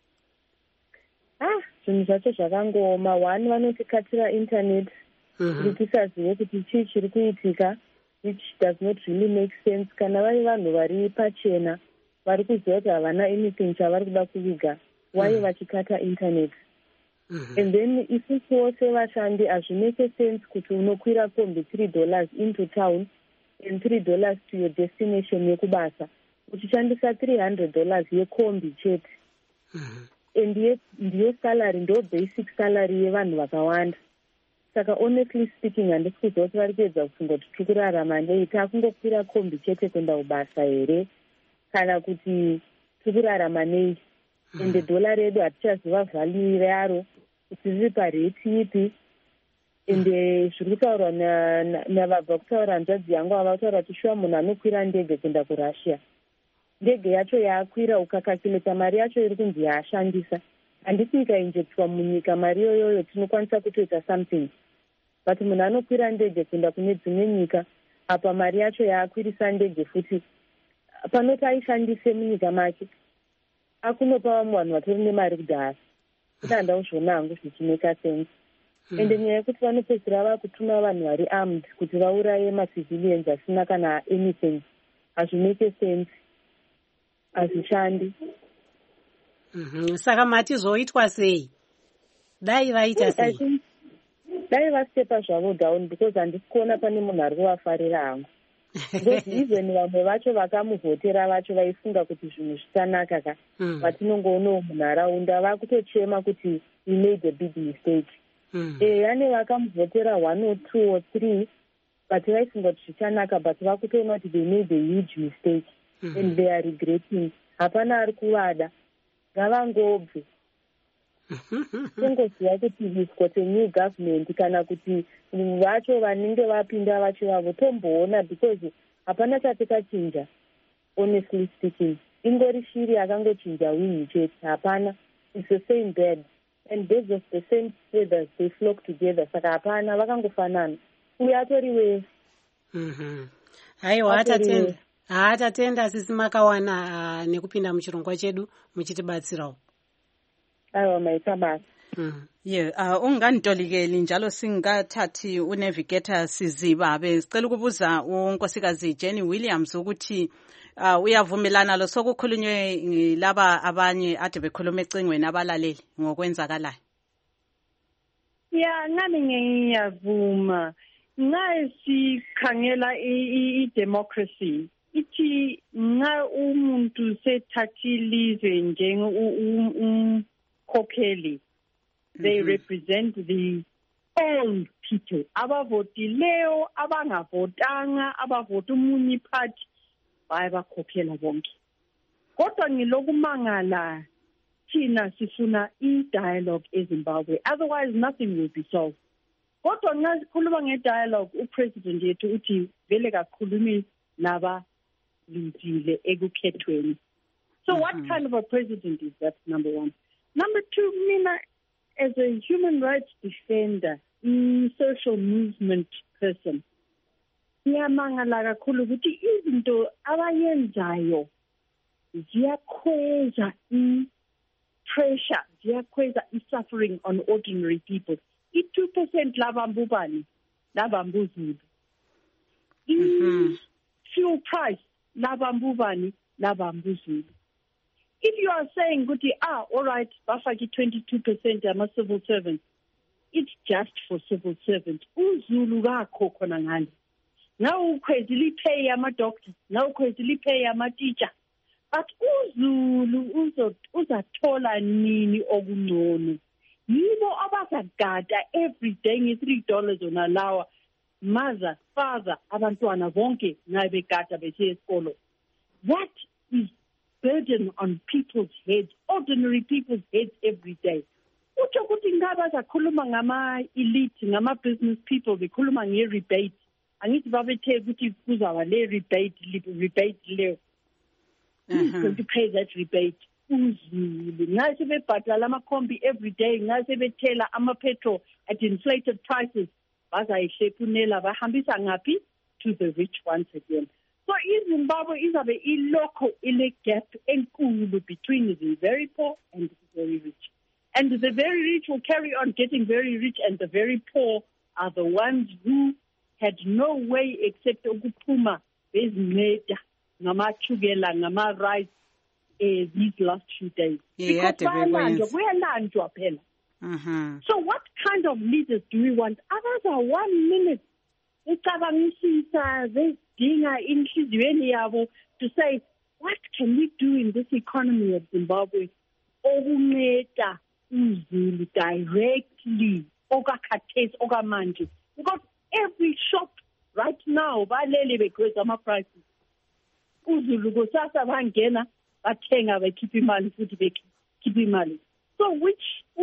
Zvinhu zvacho zvakangooma. One, vanotikatira internet kuti tisazive kuti chii chiri kuitika, which does not really make sense. Kana vari vanhu vari pachena vari kuziva kuti havana anything chavari kuda kuviga, why vachikata internet? And then isusuwo sevashandi hazvimeke sense kuti unokwira kombi $3 into town and $3 to your destination yekubasa, uchishandisa $300 yekombi chete. And ndiyo salary, ndo basic salary yevanhu vakawanda. Saka honestly speaking, handisi kuziva kuti vari kuedza kufunga kuti tiri kurarama nei, takungokwira kombi chete kuenda kubasa here kana kuti tiri kurarama nei. Ende dollar redu hatichaziva value yaro kuti riri pareti ipi. Ende zviri kutaurwa navabva kutaura hanzvadzi yangu ava kutaura kuti shuwa munhu anokwira ndege kuenda kuRussia, ndege yacho yaakwira ukakakileta mari yacho iri kunzi yaashandisa. Handisi ikainjeptwa munyika mari yoyoyo tinokwanisa kutoita something, but munhu anokwira ndege kuenda kune dzimwe nyika, apa mari yacho yaakwirisa ndege futi panoti aishandise munyika make akunopa vamwe vanhu vatori nemari kudhara. Kuti handazviona hangu zvichimeka sense. Ende nyaya yekuti vanopedzisira vakutuma vanhu vari armed kuti vauraye macivilians asina kana anything, hazvimeke sense, hazvishandi. Saka matizoitwa sei? Dai vaita sei? Dai vastepa zvavo down, because handisi kuona pane munhu ari kuvafarira hangu. Because even vamwe vacho vakamuvhotera vacho vaifunga kuti zvinhu zvitanaka ka vatinongoonawo munharaunda vakutochema kuti we made a big mistake. Ane vakamuvhotera 1 or 2 or 3 but vaifunga kuti zvichanaka, but vakutoona kuti they made a huge mistake and they are regretting. Hapana ari kuvada, ngavangobve. Kungoziva kuti we've got a new government, kana kuti vacho vanenge vapinda vacho vavo tomboona, because hapana chatikachinja. Honestly speaking, ingori shiri yakangochinja wingi chete, hapana. It's the same bird and birds of the same feathers, they flock together. Saka hapana, vakangofanana. Uye atoriwe. Haiwa hatatenda sisi Makawana nekupinda muchirongwa chedu muchitibatsirawo. Aiwa maita basa. Unganitolikeli njalo singathathi unavigator Siziba besicela ukubuza unkosikazi Jenny Williams ukuthi uyavumelana lo sokukhulunywe laba abanye ade bekhuluma ecingweni abalaleli ngokwenzakalayo. Nami ngiyavuma. Nxa sikhangela i-democracy ithi nxa umuntu sethathilizwe njengomkhokheli, they represent the all people, abavotileyo, abangavotanga, abavota umunye party, bayabakhokhela bonke. Kodwa ngilokumangala thina sifuna i-dialogue eZimbabwe, otherwise nothing will be solved. Kodwa nxa sikhuluma nge-dialogue, upresident yethu uthi vele kakhulumi laba lindile ekukhethweni. So what kind of a president is that, number one? Number two, mina as a human rights defender, social movement person, ngiyamangala kakhulu ukuthi izinto abayenzayo ziyakhweza pressure ziyakhweza i-suffering on ordinary people. I-2% labambubani labambuzulu. I-fuel price labambubani labambuzulu. If you are saying, all right, bafaki 22% ama-civil servants, it's just for civil servants. Uzulu kakho khona ngani. Now ukhwezile pay ama-doctors, now ukhwezile pay ama-teacher. But uzulu uzathola nini okungcono. Yibo abazagada every day nge-$3 on an hour. Mother, father, abantwana bonke ngabegada besiya esikolo. That is burden on people's heads, ordinary people's heads every day. Uthi ukuthi ngaba zakhuluma ngama-elite, ngama-business people, bekhuluma nge-rebate. Angithi babethe ukuthi kuzaba le rebate leyo. Who's going to pay that rebate? Uzulu. Ngabe sebebhadala amakhombi every day, ngabe sebethela ama-petrol at inflated prices. Bazayihlephunela bahambisa ngaphi? To the rich once again. So iZimbabwe izabe ilokho ile gap enkulu between the very poor and the very rich. And the very rich will carry on getting very rich, and the very poor are the ones who had no way except ukuphuma bezinceda ngamathukela ngama-rice these last few days. Yeah, because kuyalanjwa phela. So what kind of leaders do we want? Abaza 1 minute ecabangisisa bedinga inhliziyweni yabo to say, what can we do in this economy of Zimbabwe okunceda uzulu directly okakhathesi okamanje? Because every shop right now balele bekhweza ama-prices. Uzulu kusasa bangena bathenga bekhipha imali futhi bekhipha imali. So which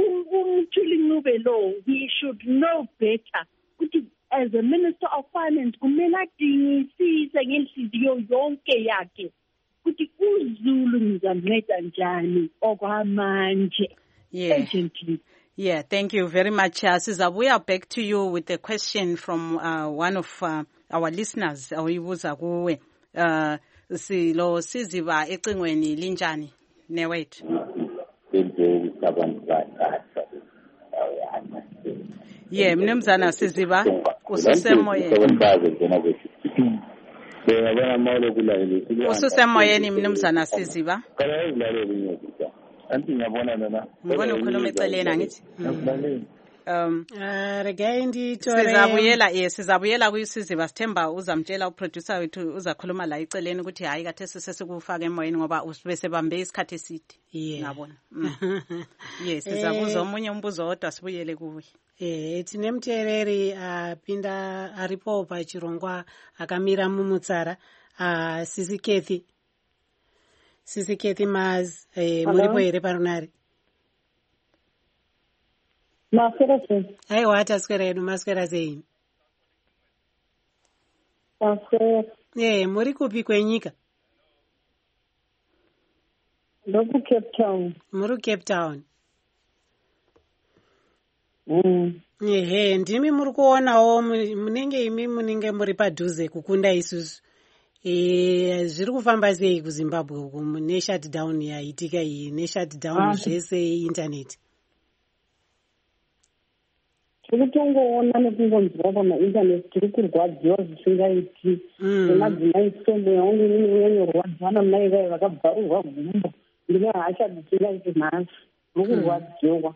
Umthuli law, he should know better. As a Minister of Finance, kumele adingisise ngenhliziyo yonke yakhe ukuthi uZulu ngizamnceda njani okwamanje. Urgently. Yeah, thank you very much. Sizabuya back to you with a question from one of our listeners. Oyibuza kuwe. Silo Siziba ecingweni linjani newethu. Yeah, mnumzana Siziba ususemoyeni mnumzana Siziba. Ngibona ukhuluma eceleni angithi. Sizabuyela kuyiSiziba Sithemba uzamtshela uproducer wethu uzakhuluma la eceleni ukuthi hayi kathe sesikufaka emoyeni ngoba bese bambe isikhathi eside. Ngabona. Yes, sizabuza omunye umbuzo odwa sibuyele kuwe. Tine muteereri apinda aripo pachirongwa akamira mumutsara Sisi Kathy Maz muripo here parunare. Maswera sei. Aiwa taswera yedu maswera sei. Maswera. Muri kupi kwenyika? Ndoku Cape Town. Muri Cape Town. Ndimi muri kuonawo munenge imi munenge muri padhuze kukunda isusu. Zviri kufamba sei kuZimbabwe uku neshutdown yaitika iyi neshutdown zvese internet. Tirikungoona nekungonzwa pamaintaneti tiri kurwadziwa zvisingaiti nemadzimai sombo yangu inonyorwadzana mai vai vakabvarurwa gumbo ndine hasha dzisingaiti nhasi mukurwadziwa.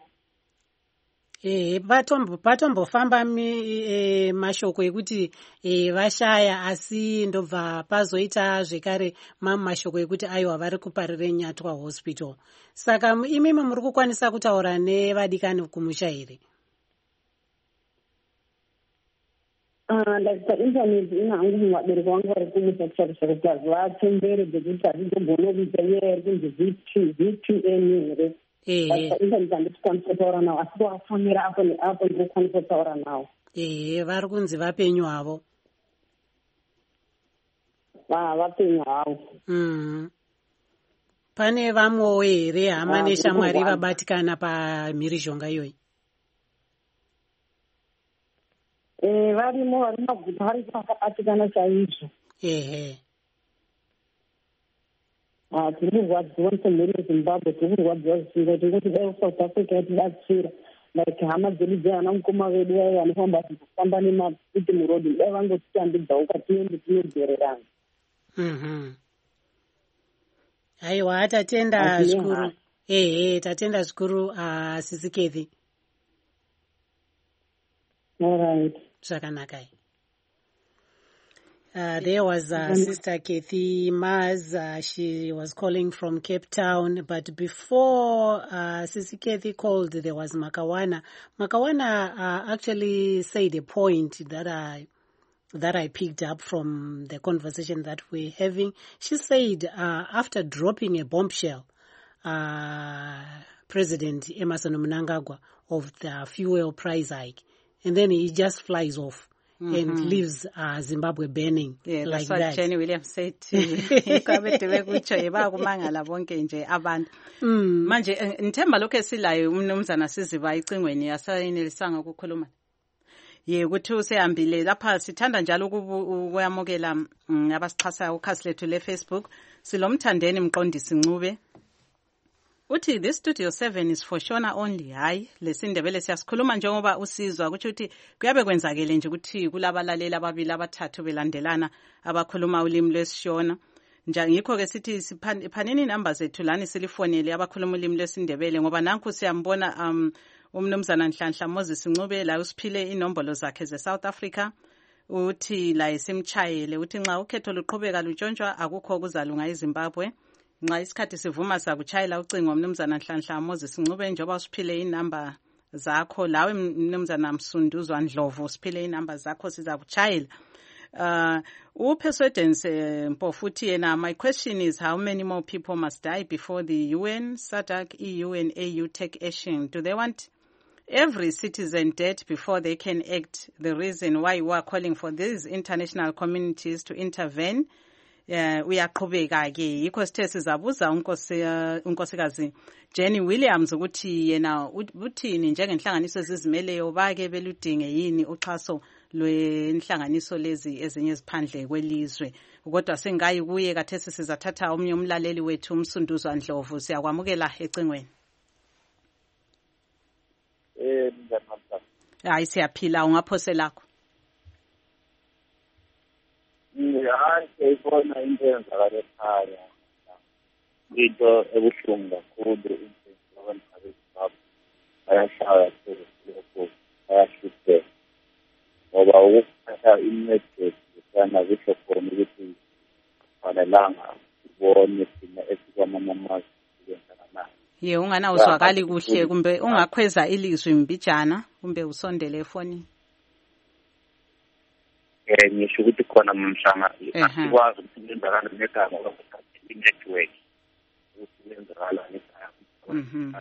Patombofamba mashoko ekuti vashaya asi ndobva pazoita zvekare mashoko ekuti aiwa vari kuparire Nyatwa hospital. Saka imimi muri kukwanisa kutaura nevadikani kumusha here? Ndaita internet ina hangu muvabereki vangu vari kumusha kutarisa kuti vatembere dzekuti hatizogona kuita iye kunzi VPN here. Internet handikwanisa kutaura navo asi vafonera apo neapo ndikukwanisa kutaura navo. Vari kunzi vapenyu havo. Vapenyu havo. Pane vamwewo here hama neshamwari vabatikana pamhirizhonga iyoyi? Varimo vari maguta vari vakabatikana chaizvo. tikurwadziwa msengeri wezimbabwe tikurwadziwa zvisingaiti kuti South Africa yatibatsira like hama dzedu dzeana mukoma vedu vaya vanofamba kufamba nemafuti murodhi dai vangotitambidzawo kwatiende tinogererana. Aiwa, tatenda zvikuru. Tatenda zvikuru Sisi Kathy. All right. Zvakanaka. There was Sister Kathy Mars. She was calling from Cape Town. But before Sisi Kathy called, there was Makawana. Makawana actually said a point that I picked up from the conversation that we're having. She said after dropping a bombshell, President Emmerson Mnangagwa, of the fuel price hike, and then he just flies off. And leaves Zimbabwe burning like that. That's what Jenny Williams said. Manje ngithemba lokho esilayo umnumzana Siziba icingweni yasayenelisanga ukukhuluma. Ukuthi usehambile lapha sithanda njalo ukuyamukela abasixhasa ukhasi lethu le Facebook. Silomthandeni Mqondisi Ncube. Uthi this Studio 7 is for Shona only. Hayi lesindebele siyasikhuluma njengoba usizwa ukuthi kuyabe kwenzakele nje ukuthi kulabalaleli ababili abathathu belandelana abakhuluma ulimi lwesishona. Ngikho ke sithi siphanini inamba zethu lani silifonele abakhuluma ulimi lwesindebele ngoba nanku siyambona umnumzana Nhlanhla Moses Ncube la usiphile inombolo zakhe ze South Africa. Uthi la isimchayele uthi nxa ukhetho luqhubeka lutshontshwa akukho kuzalunga eZimbabwe. Nxa isikhathi sivuma sakuchayela ucingo mnumzana Nhlanhla Moses Ncube njoba usiphile inamba zakho lawe mnumzana Msunduzwa Ndlovu usiphile inamba zakho sizakuchayela. Persuadance Mpofuthi yena, my question is how many more people must die before the UN, SADC, EU and AU take action? Do they want every citizen dead before they can act? The reason why we are calling for these international communities to intervene uyaqhubeka ke yikho sithe sizabuza unkosikazi Jenny Williams ukuthi yena uthini njengenhlanganiso ezizimeleyo bake beludinge yini uxhaso lwenhlanganiso lezi ezinye eziphandle kwelizwe. Kodwa sengayi kuye kathesi sizathatha omnye umlaleli wethu Umsunduzwa Ndlovu siyakwamukela ecingweni. Hayi siyaphila ungaphose lakho. Hayi siyibona into eyenzakala ekhaya into ebuhlungu kakhulu abantu beZimbabwe bayashaya lokho bayahlupheka ngoba ukuthatha imessage sana kusho khona ukuthi fanelanga sibone thina esikwamamamazi ye ungana uzwakali kuhle kumbe ungakhweza ilizwi mbijana kumbe usondele efonini. Ngisho ukuthi khona mhlanga akwazi ukuthi kwenzakala negama lokuthatha i-network ukuthi kwenzakala negama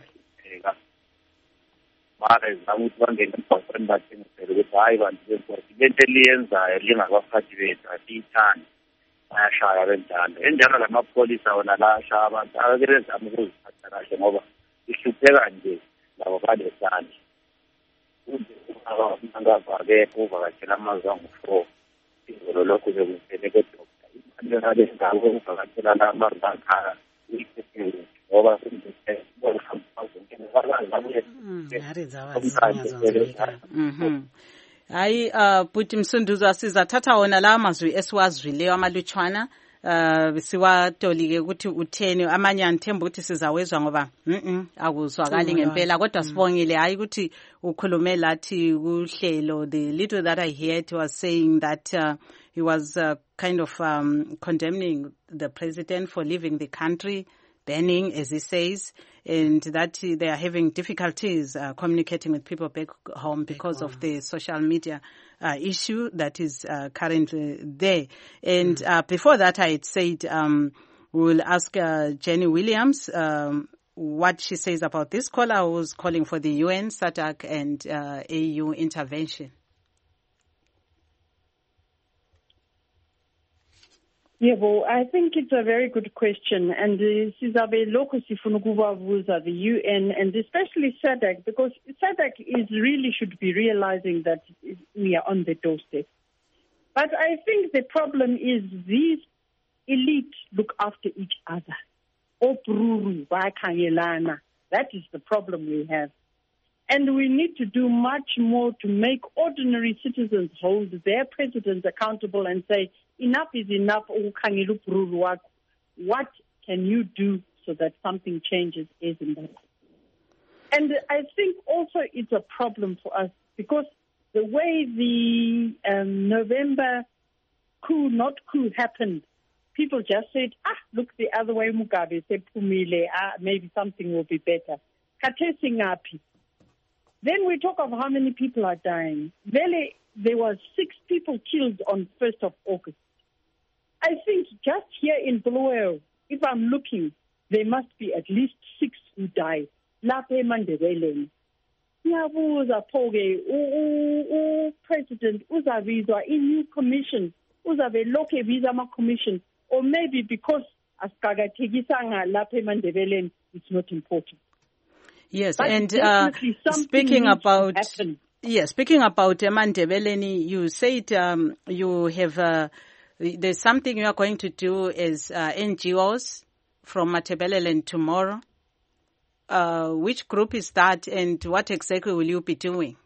mara zama ukuthi bangene emphakathini bathengisele ukuthi hayi bantu benkosi lento eliyenzayo lingabaphathi bethu asiyithandi bayashaya benjalo enjalo lamapholisa wona la ashaya abantu abakezama ukuziphatha kahle ngoba ihlupheka nje labo balesandla akekho uvakatshela amazwe angu-4 izolo lokhu bekuntsele kwe-doctor imali ngale ndawo uvakatshela la amazwe akhaya uyiphethe ngoba hayi Bhuti Msunduzwa sizathatha wona la amazwi esiwazwileyo amalutshwana siwatolike ukuthi utheni amanye anithemba ukuthi sizawezwa ngoba akuzwakali ngempela kodwa sibongile hayi ukuthi ukhulume lathi kuhlelo. The little that I heard was saying that he was kind of condemning the president for leaving the country burning, as he says, and that they are having difficulties communicating with people back home because of the social media issue that is currently there. And before that, I had said we'll ask Jenny Williams what she says about this caller who's calling for the UN, SADC, and AU intervention. Yeah, well, I think it's a very good question, and sizabe lokho sifuna ukubabuza the UN and especially SADC, because SADC really should be realizing that we are on the doorstep. But I think the problem is these elites look after each other. obruru bakhangelana. That is the problem we have. And we need to do much more to make ordinary citizens hold their presidents accountable and say, enough is enough. What can you do so that something changes in that? And I think also it's a problem for us because the way the November coup happened, people just said, look the other way, Mugabe, maybe something will be better. Then we talk of how many people are dying. There were 6 people killed on 1st of August. I think just here in Bulawayo, if I'm looking, there must be at least 6 who died. Lapha eMandebeleni. Siyabuza pho-ke president uzabizwa i-new commission, uzabe lokhu ebiza ama-commission, or maybe because asiqakathekisanga lapha eMandebeleni, it's not important. Yes, but and speaking about eMandebeleni, you said you have there's something you are going to do as NGOs from Matabeleland tomorrow. Which group is that, and what exactly will you be doing?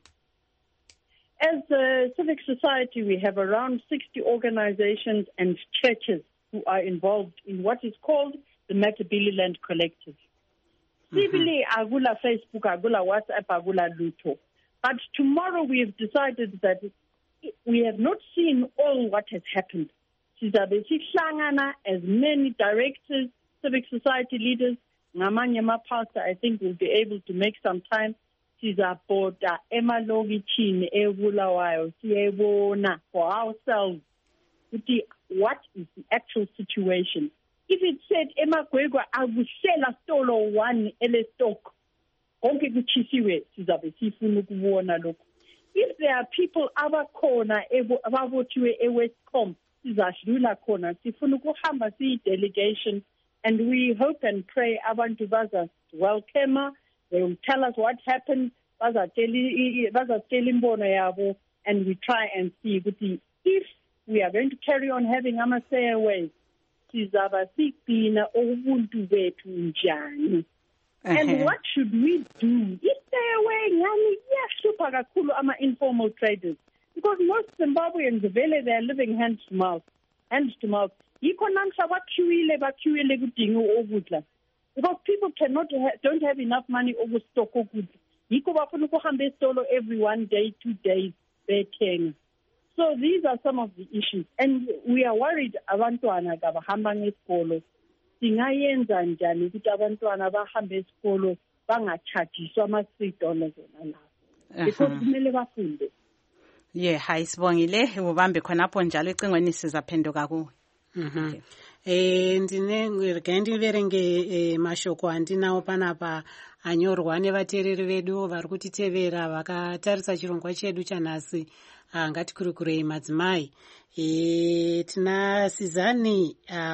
As a civic society, we have around 60 organizations and churches who are involved in what is called the Matabeleland Collective. Civili agula Facebook, agula WhatsApp, agula Luto. But tomorrow we have decided that we have not seen all what has happened. Sizabe sihlangana as many directors, civic society leaders, ngamanye pastor, I think we'll be able to make some time. Sizabhoda emalokitshini eBulawayo siyebona for ourselves what is the actual situation. If it said eMagwegwa akusela stolo 1 ele stock konke kuchisiwe sizabe sifuna ukubona lokho. If there are people abakhona abavotiwe eWestcom sizadlula khona sifuna ukuhamba delegation, and we hope and pray abantu bazaswelcome. They will tell us what happened, bazatela imbono yabo, and we try and see if we are going to carry on having ama-stairways, sizaba siqina ubuntu bethu njani. And what should we do? I-stairway ngani iyahlupha kakhulu ama-informal traders, because most Zimbabweans vele they are living hand to mouth. Yikho namhla baqueuile kudinga ukudla, because people don't have enough money overstock ukudla. Yikho bafuna ukuhamba esitolo every 1 day, 2 days bethenga. So these are some of the issues, and we are worried abantwana kabahamba ngesikolo. Singayenza njani ukuthi abantwana bahambe esikolo bangachargiswa ama-$3 lapho, because kumele bafunde. Hayi sibongile ubambe khonapho njalo icingweni sizaphenduka kuwe. Ndinengeverenge mashoko andinawo panapa anyorwa nevateereri vedu vari kutitevera vakatarisa chirongwa chedu chanhasi. Ngatikurukirei madzimai. Tina Sizani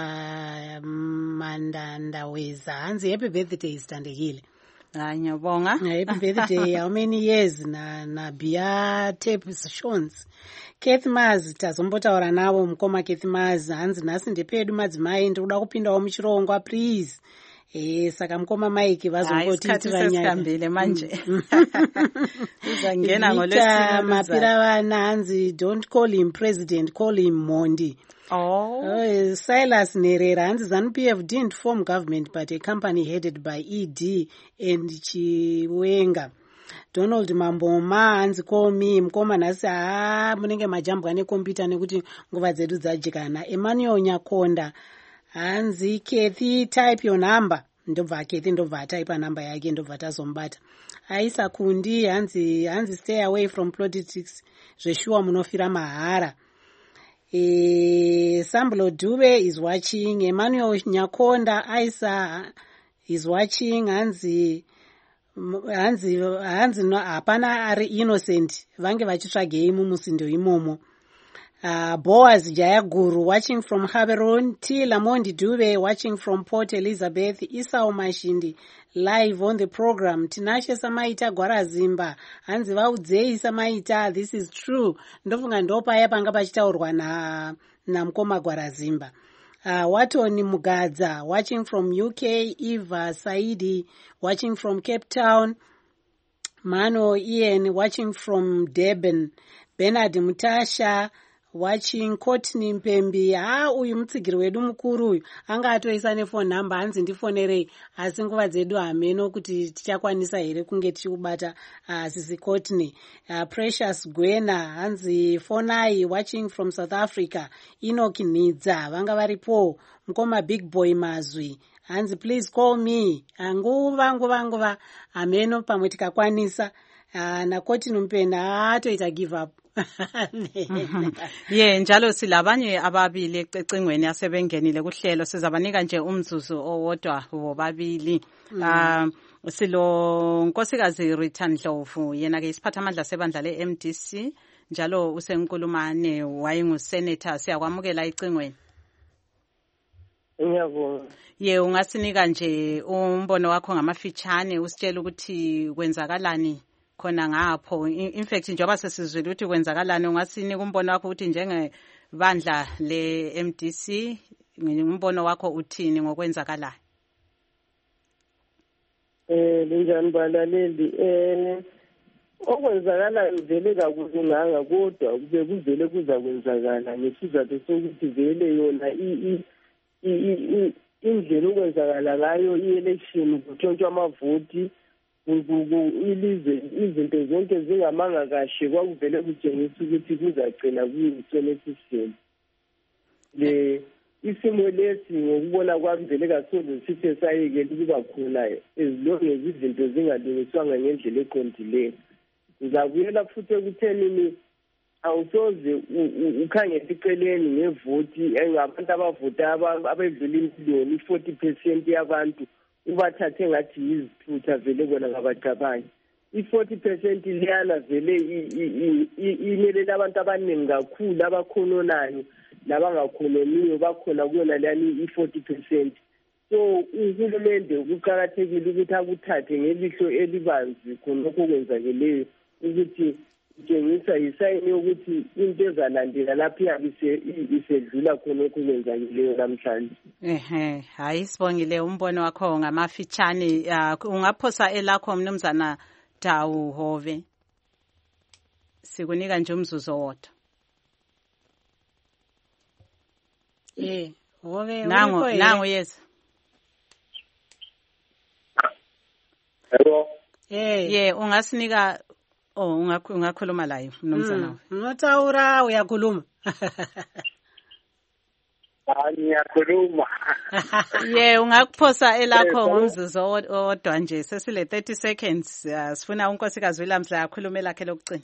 Mandandaweza, hanzi happy birthday Standekile. Nyabonga. Happy birthday. How many years na Bia Tapes Shons. Keith Maz tazombotaura nawo mukoma Keith Maz, hanzi nhasi ndepedu madzimai ndikuda kupindawo muchirongwa please. Saka mukoma Mike vazomboti tiranyambile manje. Uzangena ngolwesine mapira vana hanzi don't call him president, call him Mondi. Silas Nerera hanzi ZANU-PF didn't form government but a company headed by ED and Chiwenga. Donald Mamboma hanzi call me mukoma nhasi munenge majambwa nekompyuta nekuti nguva dzedu dzajikana. Emmanuel Nyakonda hanzi Kathy type your number, ndobva Kathy ndobva ataipa number yake ndobva tazombata. Aisa Kundi hanzi stay away from politics, zveshuwa munofira mahara. Sambulo Dube is watching. Emmanuel Nyakonda Aisa is watching. hanzi hapana ari innocent vange vachitsvagei mumusindo imomo. Boaz Jayaguru watching from Haberon. T. Lamondi Dube watching from Port Elizabeth. Isao Mashindi live on the program. Tinashe Samaita Gwarazimba hanzi vaudzei Samaita, this is true. Ndofunga ndopaya panga pachitaurwa na mukoma Gwarazimba. Watoni Mugadza, watching from UK. Eva Saidi, watching from Cape Town. Mano Ian, watching from Durban. Bernard Mutasha, watching Courtney Mpembi. Uyu mutsigiri wedu mukuru uyu anga atoisa nefone number hanzi ndifonerei, asi nguva dzedu hameno kuti tichakwanisa here kunge tichikubata sisi Courtney. Precious Gwena hanzi Fonai, watching from South Africa. Enoch Nidza vanga varipo. Mkoma Big Boy Mazwi hanzi please call me. Nguva hameno pamwe tikakwanisa. Na Courtney Mpena atoita give up. Njalo silabanye ababili ecingweni asebengenile kuhlelo, sizabanika nje umzuzu owodwa wobabili. Silo Nkosikazi Rita Ndlovu, yena ke isiphatha amandla sebandla le-MDC, njalo usenkulumane wayengusenator. Siyakwamukela icingweni. Ngiyabonga. Ungasinika nje umbono wakho ngamafitshane, usitshela ukuthi kwenzakalani khona ngapho. In fact njengoba sesizwile ukuthi kwenzakalani, ungasinika umbono wakho ukuthi njengebandla le-MDC umbono wakho uthini ngokwenzakalayo? Linjani balaleli? Okwenzakalayo vele kakulunganga, kodwa kuvele kuza kwenzakala ngesizathu sokuthi vele yona indlela okwenzakala ngayo i-election kutshontshwa amavoti, izinto zonke zingamanga kahle, kwakuvele kutshengisa ukuthi kuzagcina kuyisona esisimo. Isimo lesi ngokubona kwami vele kasoze sithe sayekela ukuba khona ezilongezi izinto zingalungiswanga ngendlela eqondileyo. Ngizabuyela futhi ekuthenini awusoze ukhangele iceleni ngevoti ngabantu abavota abedlula imiliyoni, 40% yabantu ubathathe ngathi yizithutha vele bona ngabacabangi. I-40% liyana vele imelela abantu abaningi kakhulu abakhononayo nabangakhonomiyo bakhona kuyona leyani i-40%. So uhulumende kuqakathekile ukuthi akuthathe ngelihlo elibanzi khonokho okwenzakeleyo, ukuthi kutshengisa yisayini yokuthi into ezalandela lapho iyabe isedlula khonokho okwenzakeleyo namhlanje. Hayi sibongile umbono wakho ngamafitshane. Ungaphosa elakho Mnumzana Dawu Hove, sikunika nje umzuzu owodwa. Hove nangu yes. Hello. Ungasinika ungakhuluma live Mnumzana. Notaura uyakhuluma. Ngiyakhuluma. Ungakuphosa elakho ngomzuzu owodwa nje, sesile 30 seconds. Sifuna uNkosikazi Williams la akhulume lakhe lokugcina.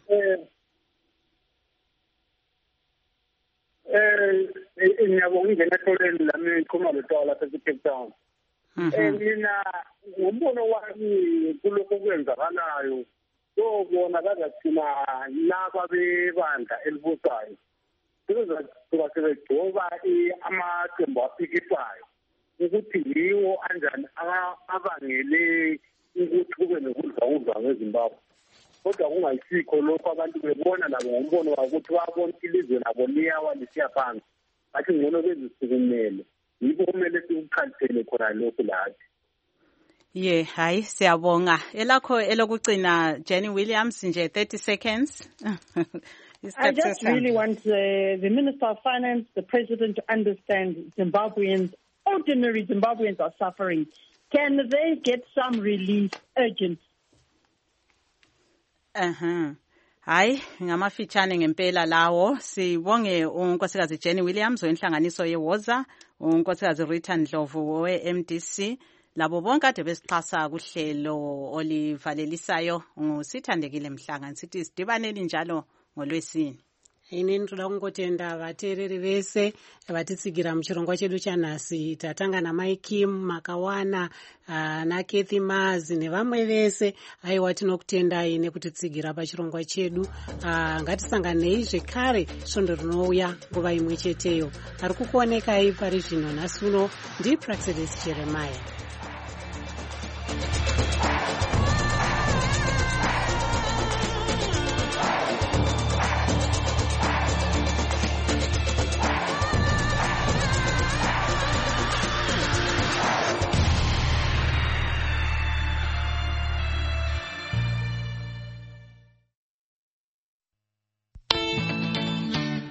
Ngiyabonga ingene ehlelweni lami iqhuma lotwala lapha eCape Town. Mina ngombono wami kuloko kwenzakalayo, sobona kazathina laba bebandla elibusayo sebegcoba amaqembu aphikisayo ukuthi yiwo anjani abangele ukuthi kube nokudla ngeZimbabwe. Kodwa kungayisikho lokho, abantu bebona nabo ngombono wakuthi babona ilizwe nabo liyawa lisiya phansi, bathi ngcono bezisukumele. Yibo kumele sikukhalithele khona lokhu lathi. Hayi siyabonga. Elakho elokugcina Jenny Williams nje 30 seconds. I just really want the Minister of Finance, the President to understand Zimbabweans, ordinary Zimbabweans are suffering. Can they get some relief urgent? Hayi ngamafitshane ngempela lawo. Sibonge uNkosikazi Jenny Williams wenhlanganiso yeWoza, uNkosikazi Rita Ndlovu we-MDC, labo bonke ade besixhasa kuhlelo olivalelisayo. Sithandekile Mhlanga sithi sidibaneni njalo ngoLwesine. Inini ndoda kungotenda vateereri vese vatitsigira muchirongwa chedu chanhasi. Tatanga naMai Kim Makawana naKathy Mazi nevamwe vese. Aiwa tinokutendai nekutitsigira pachirongwa chedu. Ngatisanganei zvekare svondo rinouya nguva imwe cheteyo. Ari kukuonekai pari zvino nhasi uno ndiPraxedis Jeremiah.